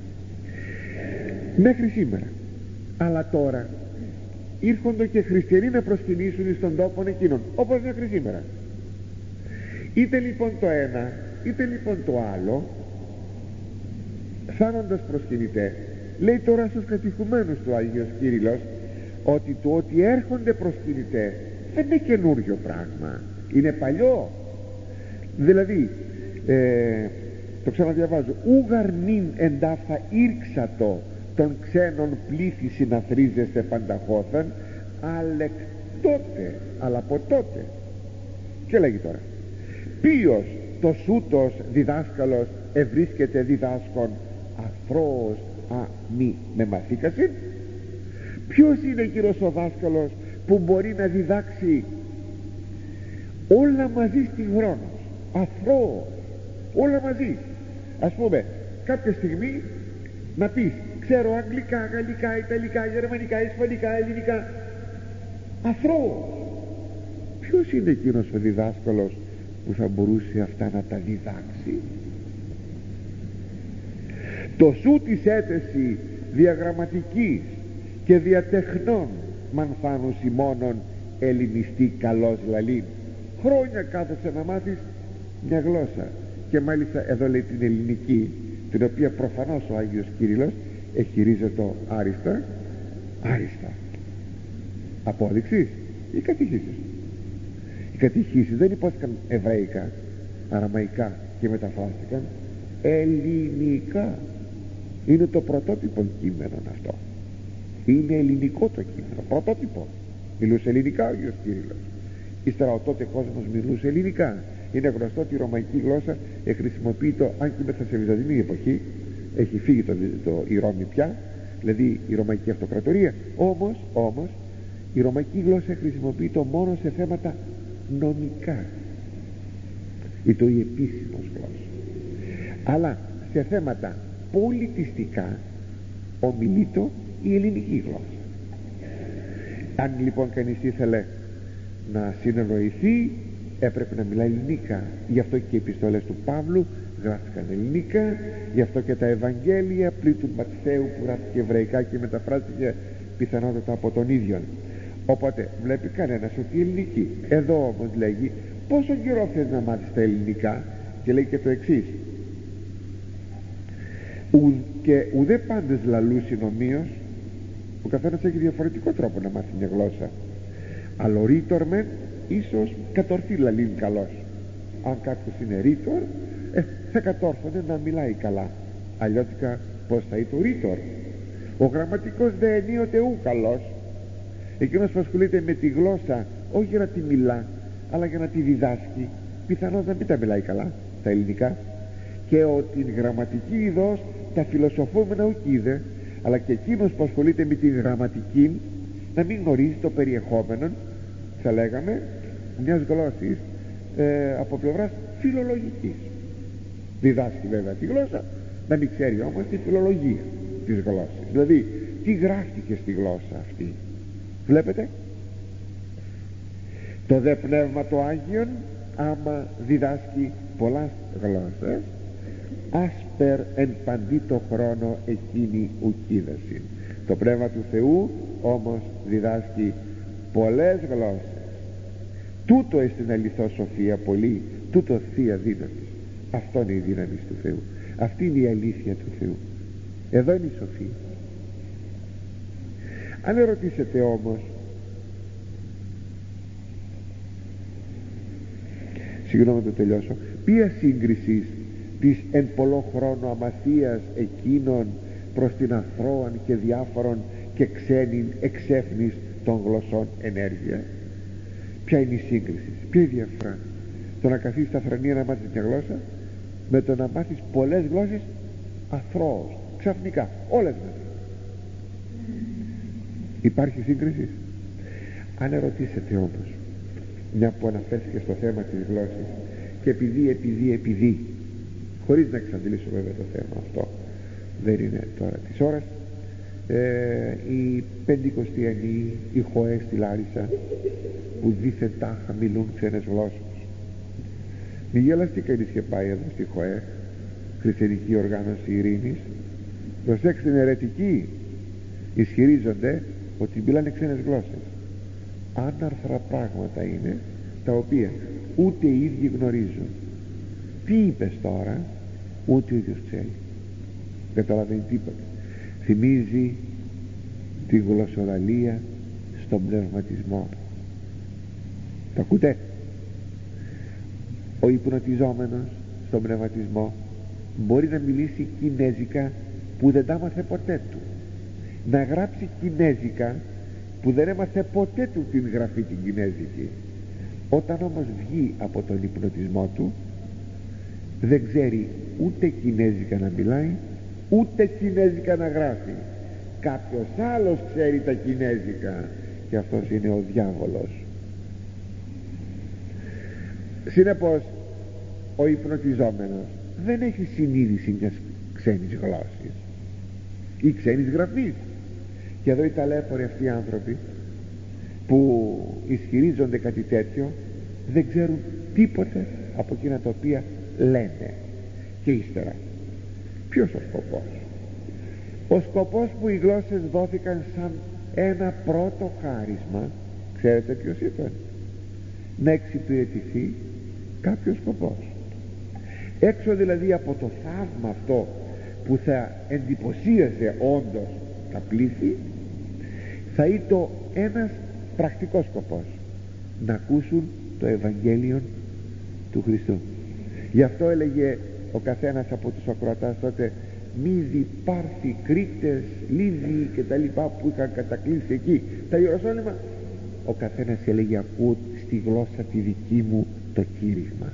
Μέχρι σήμερα. Αλλά τώρα ήρχονται και χριστιανοί να προσκυνήσουν στον τόπο εκείνων, όπως μέχρι σήμερα. Είτε λοιπόν το ένα είτε λοιπόν το άλλο, φάνοντας προσκυνητές, λέει τώρα στους κατηχουμένους του Άγιος Κύριλλος ότι το ότι έρχονται προσκυνητές δεν είναι καινούριο πράγμα, είναι παλιό. Δηλαδή ε, το ξαναδιαβάζω, ούγαρνην εντάφθα ήρξατο των ξένων πλήθη συναθρίζεστε πανταχώθεν, αλεκ τότε, αλλά από τότε. Και λέγει τώρα: ποιος το σούτος διδάσκαλος ευρίσκεται διδάσκον αθρώος α μη με μαθήκασιν? Ποιος είναι εκείνος ο δάσκαλος που μπορεί να διδάξει όλα μαζί στη χρόνος, αθρώος, όλα μαζί? Ας πούμε κάποια στιγμή να πεις: ξέρω αγγλικά, γαλλικά, ιταλικά, γερμανικά, ισπανικά, ελληνικά. Αθρώος. Ποιος είναι εκείνος ο διδάσκαλος που θα μπορούσε αυτά να τα διδάξει? Το σου της έτεση διαγραμματικής και διατεχνών μανθάνους ημώνων ελληνιστή καλός λαλήν. Χρόνια κάθεσαι να μάθεις μια γλώσσα, και μάλιστα εδώ λέει την ελληνική, την οποία προφανώς ο Άγιος Κύριλλος εχειρίζεται άριστα. Άριστα. Απόδειξης? Οι κατηχήσεις. Οι κατηχήσεις δεν υπόθηκαν εβραϊκά, αραμαϊκά και μεταφράστηκαν ελληνικά. Είναι το πρωτότυπο κείμενο αυτό. Είναι ελληνικό το κείμενο, πρωτότυπο. Μιλούσε ελληνικά ο Άγιος Κύριλλος. Ύστερα ο τότε κόσμος μιλούσε ελληνικά. Είναι γνωστό ότι η ρωμαϊκή γλώσσα χρησιμοποιείται, αν και μέσα σε βυζαντινή εποχή έχει φύγει το, το, η Ρώμη πια, δηλαδή η ρωμαϊκή αυτοκρατορία. Όμως, όμως η ρωμαϊκή γλώσσα χρησιμοποιείται μόνο σε θέματα νομικά, ή το η επίσημος γλώσσα. Αλλά σε θέματα πολιτιστικά ομιλείται η ελληνική γλώσσα. Αν λοιπόν κανείς ήθελε να συνεννοηθεί, έπρεπε να μιλάει ελληνικά. Γι' αυτό και οι επιστολές του Παύλου γράφτηκαν ελληνικά, γι' αυτό και τα Ευαγγέλια πλην του Ματθαίου που γράφτηκε εβραϊκά και μεταφράστηκε πιθανότατα από τον ίδιο. Οπότε βλέπει κανένας ότι η ελληνική. Εδώ όμως λέγει: πόσο καιρό θες να μάθεις τα ελληνικά? Και λέει και το εξής: Ου, και ουδέ πάντες λαλούσιν ομοίως. Ο καθένας έχει διαφορετικό τρόπο να μάθει μια γλώσσα. Αλλά ο ρήτορ μεν ίσως κατορθεί λαλήν καλός. Αν κάποιος είναι ρήτορ, ε, θα κατόρθωνε να μιλάει καλά. Αλλιώτικα πως θα είναι το ρήτορ? Ο γραμματικός δε ενίοτε ου καλός. Εκείνος που ασχολείται με τη γλώσσα, όχι για να τη μιλά, αλλά για να τη διδάσκει, πιθανώς να μην τα μιλάει καλά τα ελληνικά. Και ο την γραμματική ειδός τα φιλοσοφούμενα ουκίδε, αλλά και εκείνος που ασχολείται με την γραμματική να μην γνωρίζει το περιεχόμενο, θα λέγαμε, μιας γλώσσης ε, από πλευράς φιλολογικής. Διδάσκει βέβαια τη γλώσσα, να μην ξέρει όμως τη φιλολογία της γλώσσας, δηλαδή τι γράφτηκε στη γλώσσα αυτή. Βλέπετε, το δε πνεύμα το Άγιον άμα διδάσκει πολλάς γλώσσες, άσπερ εν παντή το χρόνο εκείνη ουκίδαση. Το πνεύμα του Θεού όμως διδάσκει πολλές γλώσσες. Τούτο εστιν αληθώ σοφία πολύ, τούτο θεία δύναμη. Αυτό είναι η δύναμη του Θεού, αυτή είναι η αλήθεια του Θεού. Εδώ είναι η σοφία. Αν ερωτήσετε όμως, συγγνώμη το τελειώσω, ποια σύγκριση της εν πολλό χρόνο αμαθίας εκείνων προς την αθρώαν και διάφορων και ξένην εξέφνης των γλωσσών ενέργεια? Ποια είναι η σύγκριση, ποια είναι η διαφορά? Το να καθίσεις στα θρανία να μάθεις μια γλώσσα με το να μάθεις πολλές γλώσσες αθρώος, ξαφνικά, όλες μαζί. Υπάρχει σύγκριση? Αν ερωτήσετε όμως, μια που αναφέρθηκε στο θέμα της γλώσσης, και επειδή, επειδή, επειδή, χωρίς να εξαντλήσω βέβαια το θέμα αυτό, δεν είναι τώρα της ώρας, ε, οι πεντηκοστιανοί, οι χωές στη Λάρισα, που δίθεν τάχα μιλούν ξένες γλώσσες. Μη γελαστεί κανείς και πάει εδώ στη χωέ, χριστιανική οργάνωση ειρήνης. Προσέξτε, είναι αιρετικοί, ισχυρίζονται ότι μιλάνε ξένες γλώσσες. Άναρθρα πράγματα είναι, τα οποία ούτε οι ίδιοι γνωρίζουν. Τι είπες τώρα? Ούτε ο ίδιος ξέρει, καταλαβαίνει τίποτα. Θυμίζει τη γλωσσοδαλία στον πνευματισμό. Το ακούτε? Ο υπνοτιζόμενος στον πνευματισμό μπορεί να μιλήσει κινέζικα που δεν τα μάθε ποτέ του, να γράψει κινέζικα που δεν έμαθε ποτέ του την γραφή την κινέζικη. Όταν όμως βγει από τον υπνοτισμό του, δεν ξέρει ούτε κινέζικα να μιλάει, ούτε κινέζικα να γράφει. Κάποιος άλλος ξέρει τα κινέζικα, και αυτός είναι ο διάβολος. Συνεπώς, ο υπνοτιζόμενος δεν έχει συνείδηση μιας ξένης γλώσσης ή ξένης γραφής. Και εδώ οι ταλέποροι αυτοί οι άνθρωποι που ισχυρίζονται κάτι τέτοιο δεν ξέρουν τίποτε από εκείνα τα οποία λένε. Και ύστερα, ποιος ο σκοπός? Ο σκοπός που οι γλώσσες δόθηκαν σαν ένα πρώτο χάρισμα, ξέρετε ποιος ήταν? Να εξυπηρετηθεί κάποιος σκοπός. Έξω δηλαδή από το θαύμα αυτό που θα εντυπωσίαζε όντως τα πλήθη, θα ήταν ένας πρακτικός σκοπός, να ακούσουν το Ευαγγέλιο του Χριστού. Γι' αυτό έλεγε ο καθένας από τους ακροατάς τότε, μη διπάρθει Κρήτες, Λίβοι και τα λοιπά που είχαν κατακλείσει εκεί τα Ιεροσόλυμα. Ο καθένας έλεγε, ακούω στη γλώσσα τη δική μου το κήρυγμα,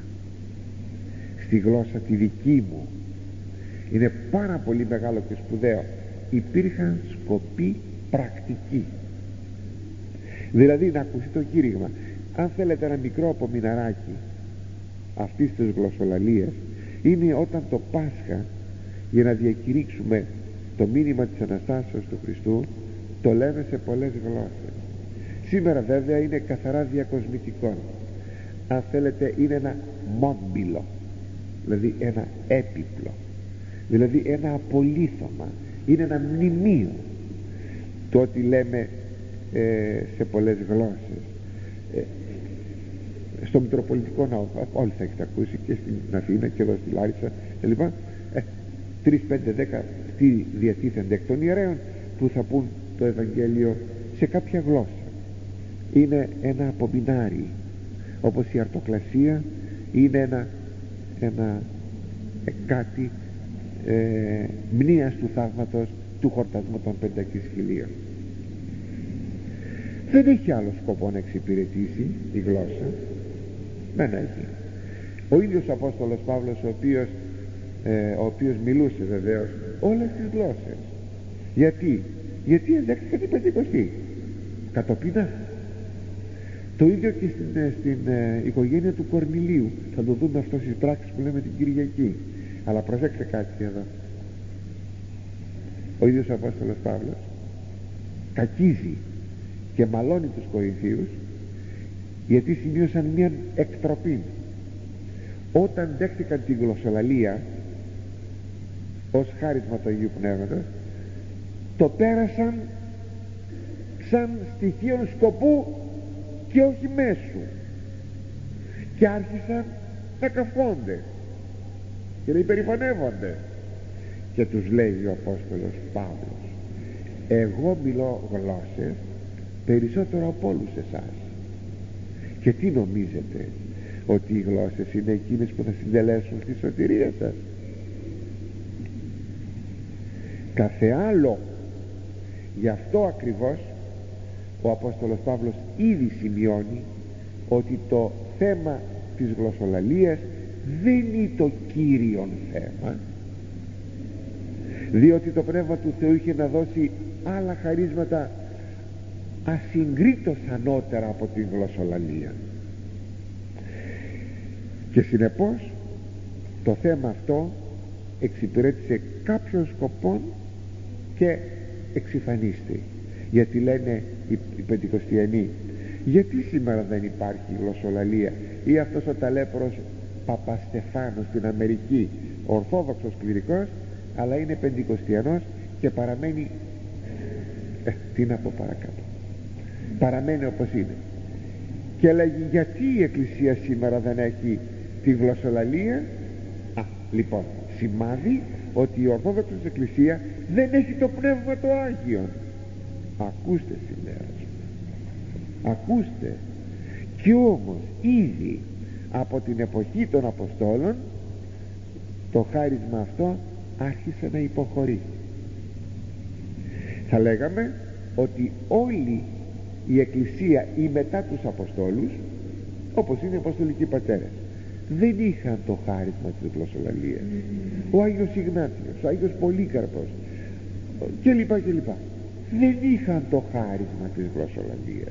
στη γλώσσα τη δική μου. Είναι πάρα πολύ μεγάλο και σπουδαίο. Υπήρχαν σκοποί πρακτικοί, δηλαδή να ακουστεί το κήρυγμα. Αν θέλετε ένα μικρό απομειναράκι αυτής της γλωσσολαλίας, είναι όταν το Πάσχα, για να διακηρύξουμε το μήνυμα της Αναστάσεως του Χριστού, το λέμε σε πολλές γλώσσες. Σήμερα βέβαια είναι καθαρά διακοσμητικό. Αν θέλετε, είναι ένα μόμπιλο, δηλαδή ένα έπιπλο, δηλαδή ένα απολίθωμα, είναι ένα μνημείο το ότι λέμε ε, σε πολλές γλώσσες. ε, στο Μητροπολιτικό Ναό, όλοι θα έχετε ακούσει, και στην Αθήνα και εδώ στη Λάρισα κλπ. ε, τρεις, πέντε, δέκα αυτοί διατίθενται εκ των ιερέων που θα πούν το Ευαγγέλιο σε κάποια γλώσσα. Είναι ένα απομεινάρι, όπως η αρτοκλασία είναι ένα, ένα ε, κάτι ε, μνήας του θαύματος του χορτασμού των πεντακισχυλίων. Δεν έχει άλλο σκοπό να εξυπηρετήσει η γλώσσα. Δεν έχει. Ο ίδιος ο Απόστολος Παύλος, ο οποίος, ε, ο οποίος μιλούσε βεβαίως όλες τις γλώσσες. Γιατί? Γιατί εδέχθηκε την Πεντηκοστή κατοπινά. Το ίδιο και στην, στην ε, οικογένεια του Κορνηλίου. Θα το δούμε αυτό στις πράξεις που λέμε την Κυριακή. Αλλά προσέξτε κάτι εδώ. Ο ίδιος ο Απόστολος Παύλος κακίζει και μαλώνει τους Κορινθίους, γιατί σημείωσαν μια εκτροπή. Όταν δέχτηκαν την γλωσσολαλία ως χάρισμα του Αγίου Πνεύματος, το πέρασαν σαν στοιχείο σκοπού και όχι μέσου, και άρχισαν να καυχόνται και να υπερηφανεύονται. Και τους λέει ο Απόστολος Παύλος, εγώ μιλώ γλώσσες περισσότερο από όλους εσάς. Και τι νομίζετε? Ότι οι γλώσσες είναι εκείνες που θα συντελέσουν τη σωτηρία σας? Κάθε άλλο. Γι' αυτό ακριβώς ο Απόστολος Παύλος ήδη σημειώνει ότι το θέμα της γλωσσολαλίας δεν είναι το κύριον θέμα, διότι το Πνεύμα του Θεού είχε να δώσει άλλα χαρίσματα ασυγκρίτως ανώτερα από την γλωσσολαλία. Και συνεπώς το θέμα αυτό εξυπηρέτησε κάποιον σκοπό και εξυφανίστη. Γιατί λένε οι, οι Πεντηκοστιανοί, γιατί σήμερα δεν υπάρχει γλωσσολαλία? Ή αυτός ο ταλέπορος Παπαστεφάνος στην Αμερική, ορθόδοξος κληρικός, αλλά είναι Πεντηκοστιανός και παραμένει, ε, τι να πω παρακάτω, παραμένει όπως είναι. Και λέγει, γιατί η Εκκλησία σήμερα δεν έχει τη γλωσσολαλία? Α, λοιπόν, σημάδι ότι η Ορθόδοξη Εκκλησία δεν έχει το Πνεύμα το Άγιον. Ακούστε σήμερα, ακούστε. Κι όμως ήδη από την εποχή των Αποστόλων το χάρισμα αυτό άρχισε να υποχωρεί. Θα λέγαμε ότι όλοι η Εκκλησία ή μετά τους Αποστόλους, όπως είναι οι Αποστολικοί πατέρες, δεν είχαν το χάρισμα της γλωσσολαλίας. Ο Άγιος Ιγνάτιος, ο Άγιος Πολύκαρπος και λοιπά και λοιπά, δεν είχαν το χάρισμα της γλωσσολαλίας.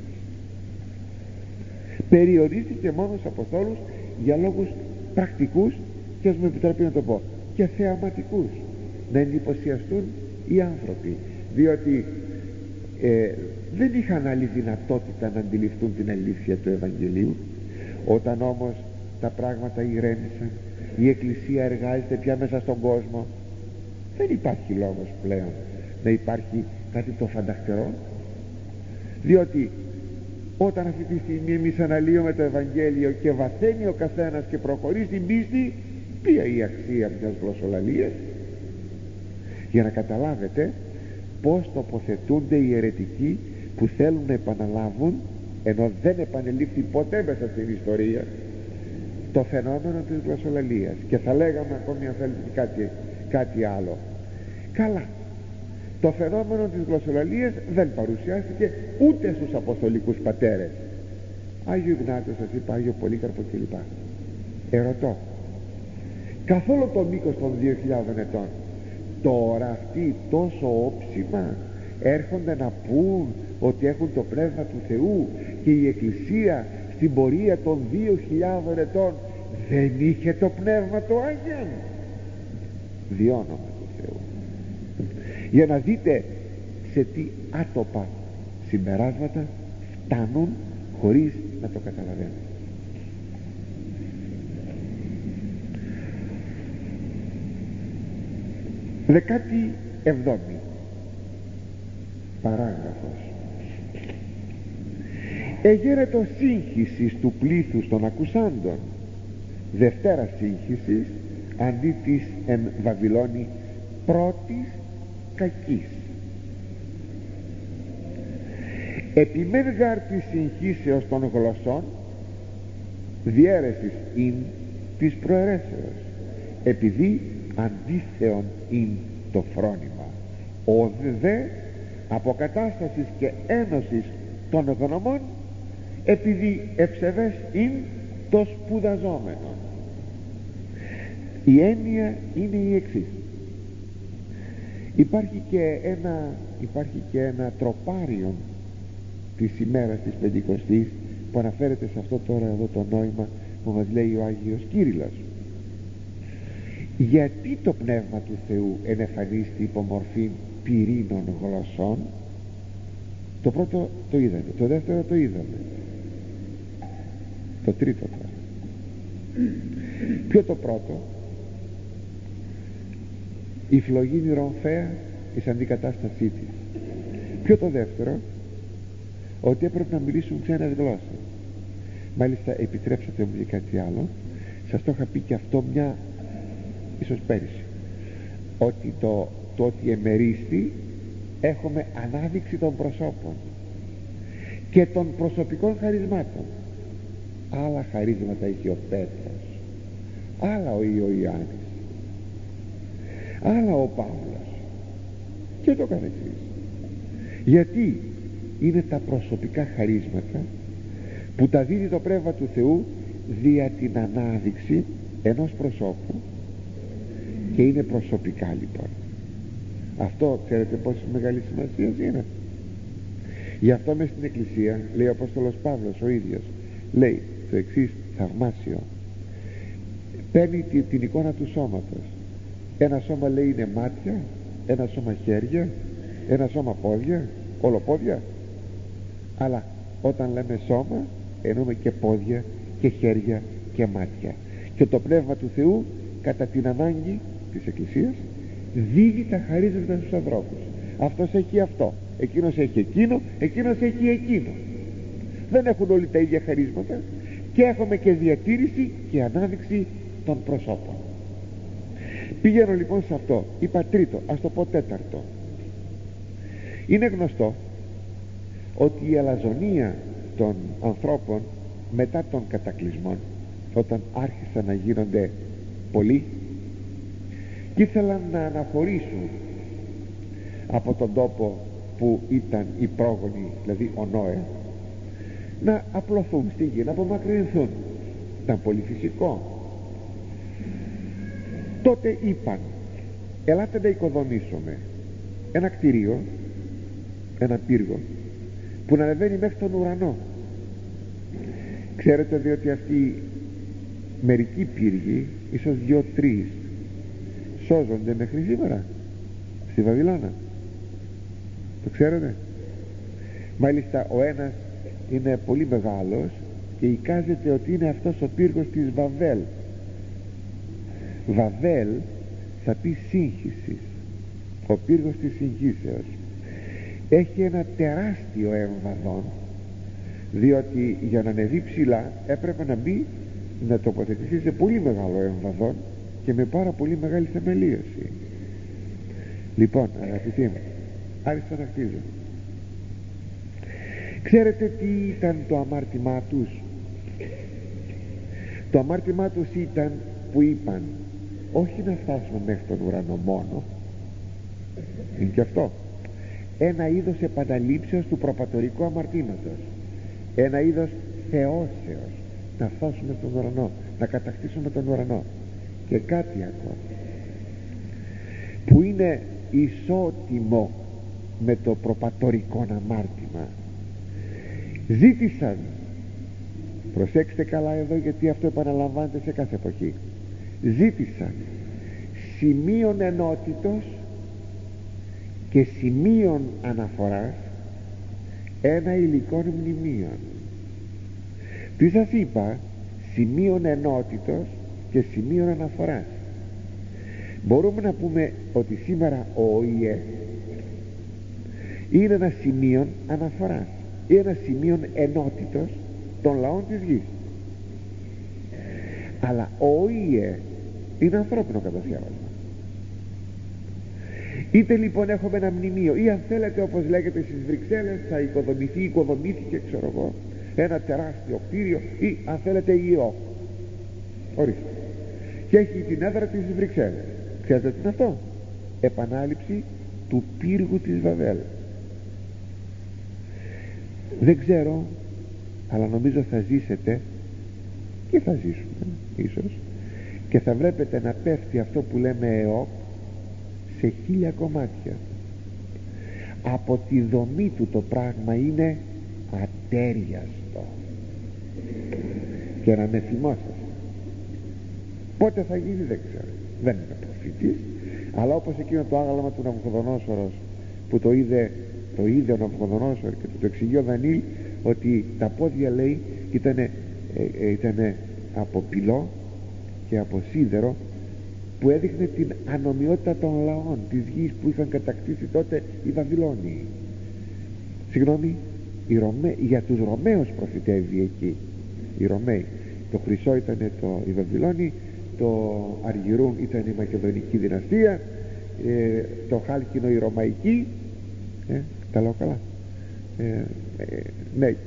Περιορίστηκε μόνο στους Αποστόλους για λόγους πρακτικούς και, ας μου επιτρέπει να το πω, και θεαματικούς, να εντυπωσιαστούν οι άνθρωποι, διότι ε, δεν είχαν άλλη δυνατότητα να αντιληφθούν την αλήθεια του Ευαγγελίου. Όταν όμως τα πράγματα ηρέμησαν, η Εκκλησία εργάζεται πια μέσα στον κόσμο, δεν υπάρχει λόγος πλέον να υπάρχει κάτι το φανταχτερό, διότι όταν αυτή τη στιγμή εμείς αναλύουμε το Ευαγγέλιο και βαθαίνει ο καθένας και προχωρεί στην πίστη, ποια η αξία μιας γλωσσολαλίας? Για να καταλάβετε πως τοποθετούνται οι αιρετικοί που θέλουν να επαναλάβουν, ενώ δεν επανελήφθη ποτέ μέσα στην ιστορία, το φαινόμενο της γλωσσολαλίας. Και θα λέγαμε ακόμη, αν θέλετε, κάτι, κάτι άλλο. Καλά, το φαινόμενο της γλωσσολαλίας δεν παρουσιάστηκε ούτε στους Αποστολικούς πατέρες. Άγιο Ιγνάτιο, σας είπα, Άγιο Πολύκαρπο κλπ. Ερωτώ, καθ' όλο το μήκος των δύο χιλιάδων ετών, τώρα αυτοί τόσο όψιμα έρχονται να πούν ότι έχουν το Πνεύμα του Θεού, και η Εκκλησία στην πορεία των δύο χιλιάδων ετών δεν είχε το Πνεύμα του Άγιον? Διόνομα του Θεού. Για να δείτε σε τι άτοπα συμπεράσματα φτάνουν χωρίς να το καταλαβαίνουν. Δεκάτη εβδόμη παράγραφος. Εγέρετο σύγχυσης του πλήθους των ακουσάντων, δευτέρα σύγχυσης αντί της εν Βαβυλώνη πρώτης κακής. Επιμέν γάρ της συγχύσεως των γλωσσών, διαίρεσης ειν της προαιρέσεως, επειδή αντίθεον ειν το φρόνημα, ο δε αποκατάστασης και ένωσης των γνωμών, επειδή ευσεβές ειν το σπουδαζόμενο. Η έννοια είναι η εξής. Υπάρχει και ένα, υπάρχει και ένα τροπάριον της ημέρας της Πεντηκοστής που αναφέρεται σε αυτό τώρα εδώ το νόημα που μας λέει ο Άγιος Κύριλλος. Γιατί το Πνεύμα του Θεού ενεφανίστη υπομορφή πυρήνων γλωσσών? Το πρώτο το είδαμε, το δεύτερο το είδαμε, το τρίτο τώρα. Ποιο το πρώτο? Η φλογίνη ρομφαία εις αντικατάστασή της. Ποιο το δεύτερο? Ότι έπρεπε να μιλήσουν ξένες γλώσσες. Μάλιστα, επιτρέψατε μου και κάτι άλλο, σας το είχα πει και αυτό μια ίσως πέρυσι, ότι το, το ότι εμερίστη έχουμε ανάδειξη των προσώπων και των προσωπικών χαρισμάτων. Άλλα χαρίσματα είχε ο Πέτρος, άλλα ο Ιωάννης, άλλα ο Παύλος και το καθεξής. Γιατί είναι τα προσωπικά χαρίσματα που τα δίνει το Πνεύμα του Θεού δια την ανάδειξη ενός προσώπου, και είναι προσωπικά λοιπόν. Αυτό ξέρετε πόση μεγάλη σημασία είναι? Γι' αυτό μες στην Εκκλησία λέει ο Απόστολος Παύλος ο ίδιος, λέει το εξής θαυμάσιο, παίρνει την, την εικόνα του σώματος. Ένα σώμα λέει είναι μάτια, ένα σώμα χέρια, ένα σώμα πόδια, όλο πόδια. Αλλά όταν λέμε σώμα εννοούμε και πόδια και χέρια και μάτια. Και το Πνεύμα του Θεού κατά την ανάγκη της Εκκλησίας δίδει τα χαρίσματα στους ανθρώπους. Αυτός έχει αυτό, εκείνος έχει εκείνο, εκείνος έχει εκείνο. Δεν έχουν όλοι τα ίδια χαρίσματα, και έχουμε και διατήρηση και ανάδειξη των προσώπων. Πηγαίνω λοιπόν σε αυτό. Είπα τρίτο, ας το πω τέταρτο. Είναι γνωστό ότι η αλαζονία των ανθρώπων μετά των κατακλυσμών, όταν άρχισαν να γίνονται πολλοί και ήθελαν να αναχωρήσουν από τον τόπο που ήταν οι πρόγονοι, δηλαδή ο Νόε, να απλωθούν στη γη, να απομακρυνθούν. Ήταν πολύ φυσικό. Τότε είπαν, ελάτε να οικοδομήσουμε ένα κτίριο, ένα πύργο που να ανεβαίνει μέχρι τον ουρανό. Ξέρετε διότι αυτοί μερικοί πύργοι, ίσως δυο-τρεις, σώζονται μέχρι σήμερα στη Βαβυλώνα. Το ξέρετε? Μάλιστα ο ένας είναι πολύ μεγάλος και εικάζεται ότι είναι αυτός ο πύργος της Βαβέλ. Βαβέλ θα πει σύγχυσης, ο πύργος της συγχύσεως. Έχει ένα τεράστιο έμβαδον, διότι για να ανεβεί ψηλά έπρεπε να μπει, να τοποθετηθεί σε πολύ μεγάλο έμβαδον και με πάρα πολύ μεγάλη θεμελίωση. Λοιπόν, αγαπητοί μου, άρχισαν να χτίζουν. Ξέρετε τι ήταν το αμάρτημά τους? Το αμάρτημά τους ήταν που είπαν, όχι να φτάσουμε μέχρι τον ουρανό μόνο, είναι και αυτό ένα είδος επαναλήψεως του προπατορικού αμαρτήματος, ένα είδος θεώσεως, να φτάσουμε στον ουρανό, να κατακτήσουμε τον ουρανό. Και κάτι ακόμα που είναι ισότιμο με το προπατορικό αμάρτημα. Ζήτησαν, προσέξτε καλά εδώ γιατί αυτό επαναλαμβάνεται σε κάθε εποχή, ζήτησαν σημείων ενότητος και σημείων αναφοράς ένα υλικών μνημείων. Τι σας είπα? Σημείων ενότητος και σημείων αναφοράς. Μπορούμε να πούμε ότι σήμερα ο ΟΗΕ είναι ένα σημείο αναφοράς ή ένα σημείο ενότητος των λαών της γης. Αλλά ο ΟΗΕ είναι ανθρώπινο κατασκεύασμα. Είτε λοιπόν έχουμε ένα μνημείο ή αν θέλετε, όπως λέγεται στις Βρυξέλλες, θα οικοδομηθεί, οικοδομήθηκε ξέρω εγώ ένα τεράστιο κτίριο, ή αν θέλετε ιό, ορίστε, και έχει την έδρα της στις Βρυξέλλες. Ξέρετε τι είναι αυτό? Επανάληψη του πύργου της Βαβέλ. Δεν ξέρω, αλλά νομίζω θα ζήσετε και θα ζήσουμε ίσως και θα βλέπετε να πέφτει αυτό που λέμε ΕΟΚ σε χίλια κομμάτια. Από τη δομή του το πράγμα είναι ατέριαστο. Και να με θυμόσαστε, πότε θα γίνει δεν ξέρω, δεν είμαι προφήτης, αλλά όπως εκείνο το άγαλμα του Ναβουχοδονόσορος που το είδε το είδε ο Ναβουχοδονόσορ και του το εξηγεί ο Δανίλ, ότι τα πόδια λέει ήτανε, ε, ήτανε από πυλό και από σίδερο, που έδειχνε την ανομοιότητα των λαών της γης που είχαν κατακτήσει τότε οι Βαβυλώνιοι. Συγγνώμη, οι Ρωμαίοι, για τους Ρωμαίους προφητεύει εκεί. Οι Ρωμαίοι, το χρυσό ήταν το, οι Βαβυλώνιοι, το αργυρούν ήταν η Μακεδονική δυναστεία, ε, το χάλκινο η Ρωμαϊκή, ε, τα λέω καλά, ε, ε, ναι,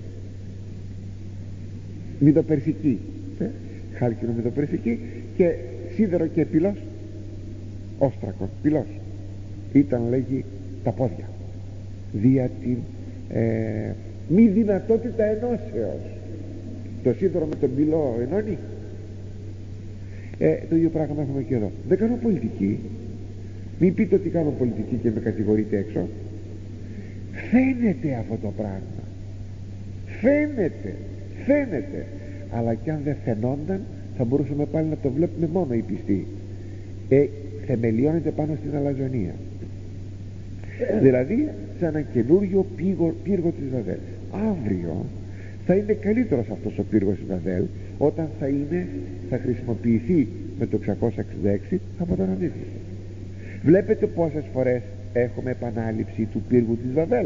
Μηδοπερσική, ε, χάλκινο Μηδοπερσική, και σίδερο και πυλός, όστρακον, πυλός, ήταν λέγει τα πόδια, δια την ε, μη δυνατότητα ενώσεως. Το σίδερο με τον πυλό ενώνει. Ε, το ίδιο πράγμα έχουμε και εδώ. Δεν κάνω πολιτική, μην πείτε ότι κάνω πολιτική και με κατηγορείτε έξω. Φαίνεται αυτό το πράγμα, φαίνεται, φαίνεται, αλλά κι αν δεν φαινόταν θα μπορούσαμε πάλι να το βλέπουμε μόνο οι πιστοί. Ε, θεμελιώνεται πάνω στην αλαζονία, δηλαδή σε ένα καινούριο πύργο, πύργο της Βαβέλ. Αύριο θα είναι καλύτερος αυτός ο πύργος της Βαβέλ, όταν θα είναι, θα χρησιμοποιηθεί με το εξακόσια εξήντα έξι από τον Αντίχριστο. Βλέπετε πόσες φορές έχουμε επανάληψη του πύργου της Βαβέλ?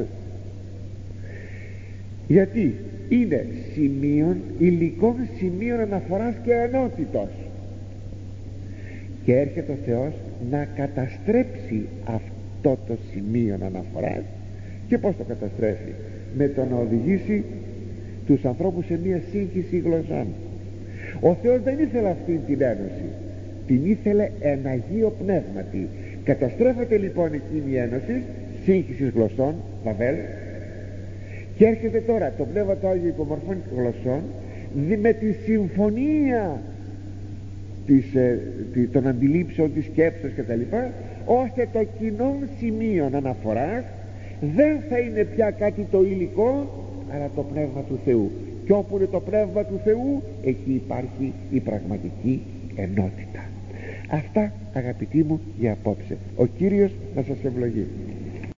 Γιατί είναι σημείων, υλικών σημείων αναφοράς και ενότητος, και έρχεται ο Θεός να καταστρέψει αυτό το σημείο αναφοράς. Και πως το καταστρέφει? Με το να οδηγήσει τους ανθρώπους σε μια σύγχυση γλωσσών. Ο Θεός δεν ήθελε αυτή την ένωση, την ήθελε εν Αγίο Πνεύματι. Καταστρέφεται λοιπόν εκείνη η ένωση σύγχυσης γλωσσών, Βαβέλ, Και έρχεται τώρα το Πνεύμα το Άγιο υπομορφών γλωσσών με τη συμφωνία της, ε, των αντιλήψεων, της σκέψης κτλ, ώστε το κοινό σημείο αναφοράς δεν θα είναι πια κάτι το υλικό, αλλά το Πνεύμα του Θεού. Και όπου είναι το Πνεύμα του Θεού, εκεί υπάρχει η πραγματική ενότητα. Αυτά, αγαπητοί μου, για απόψε. Ο Κύριος να σας ευλογεί.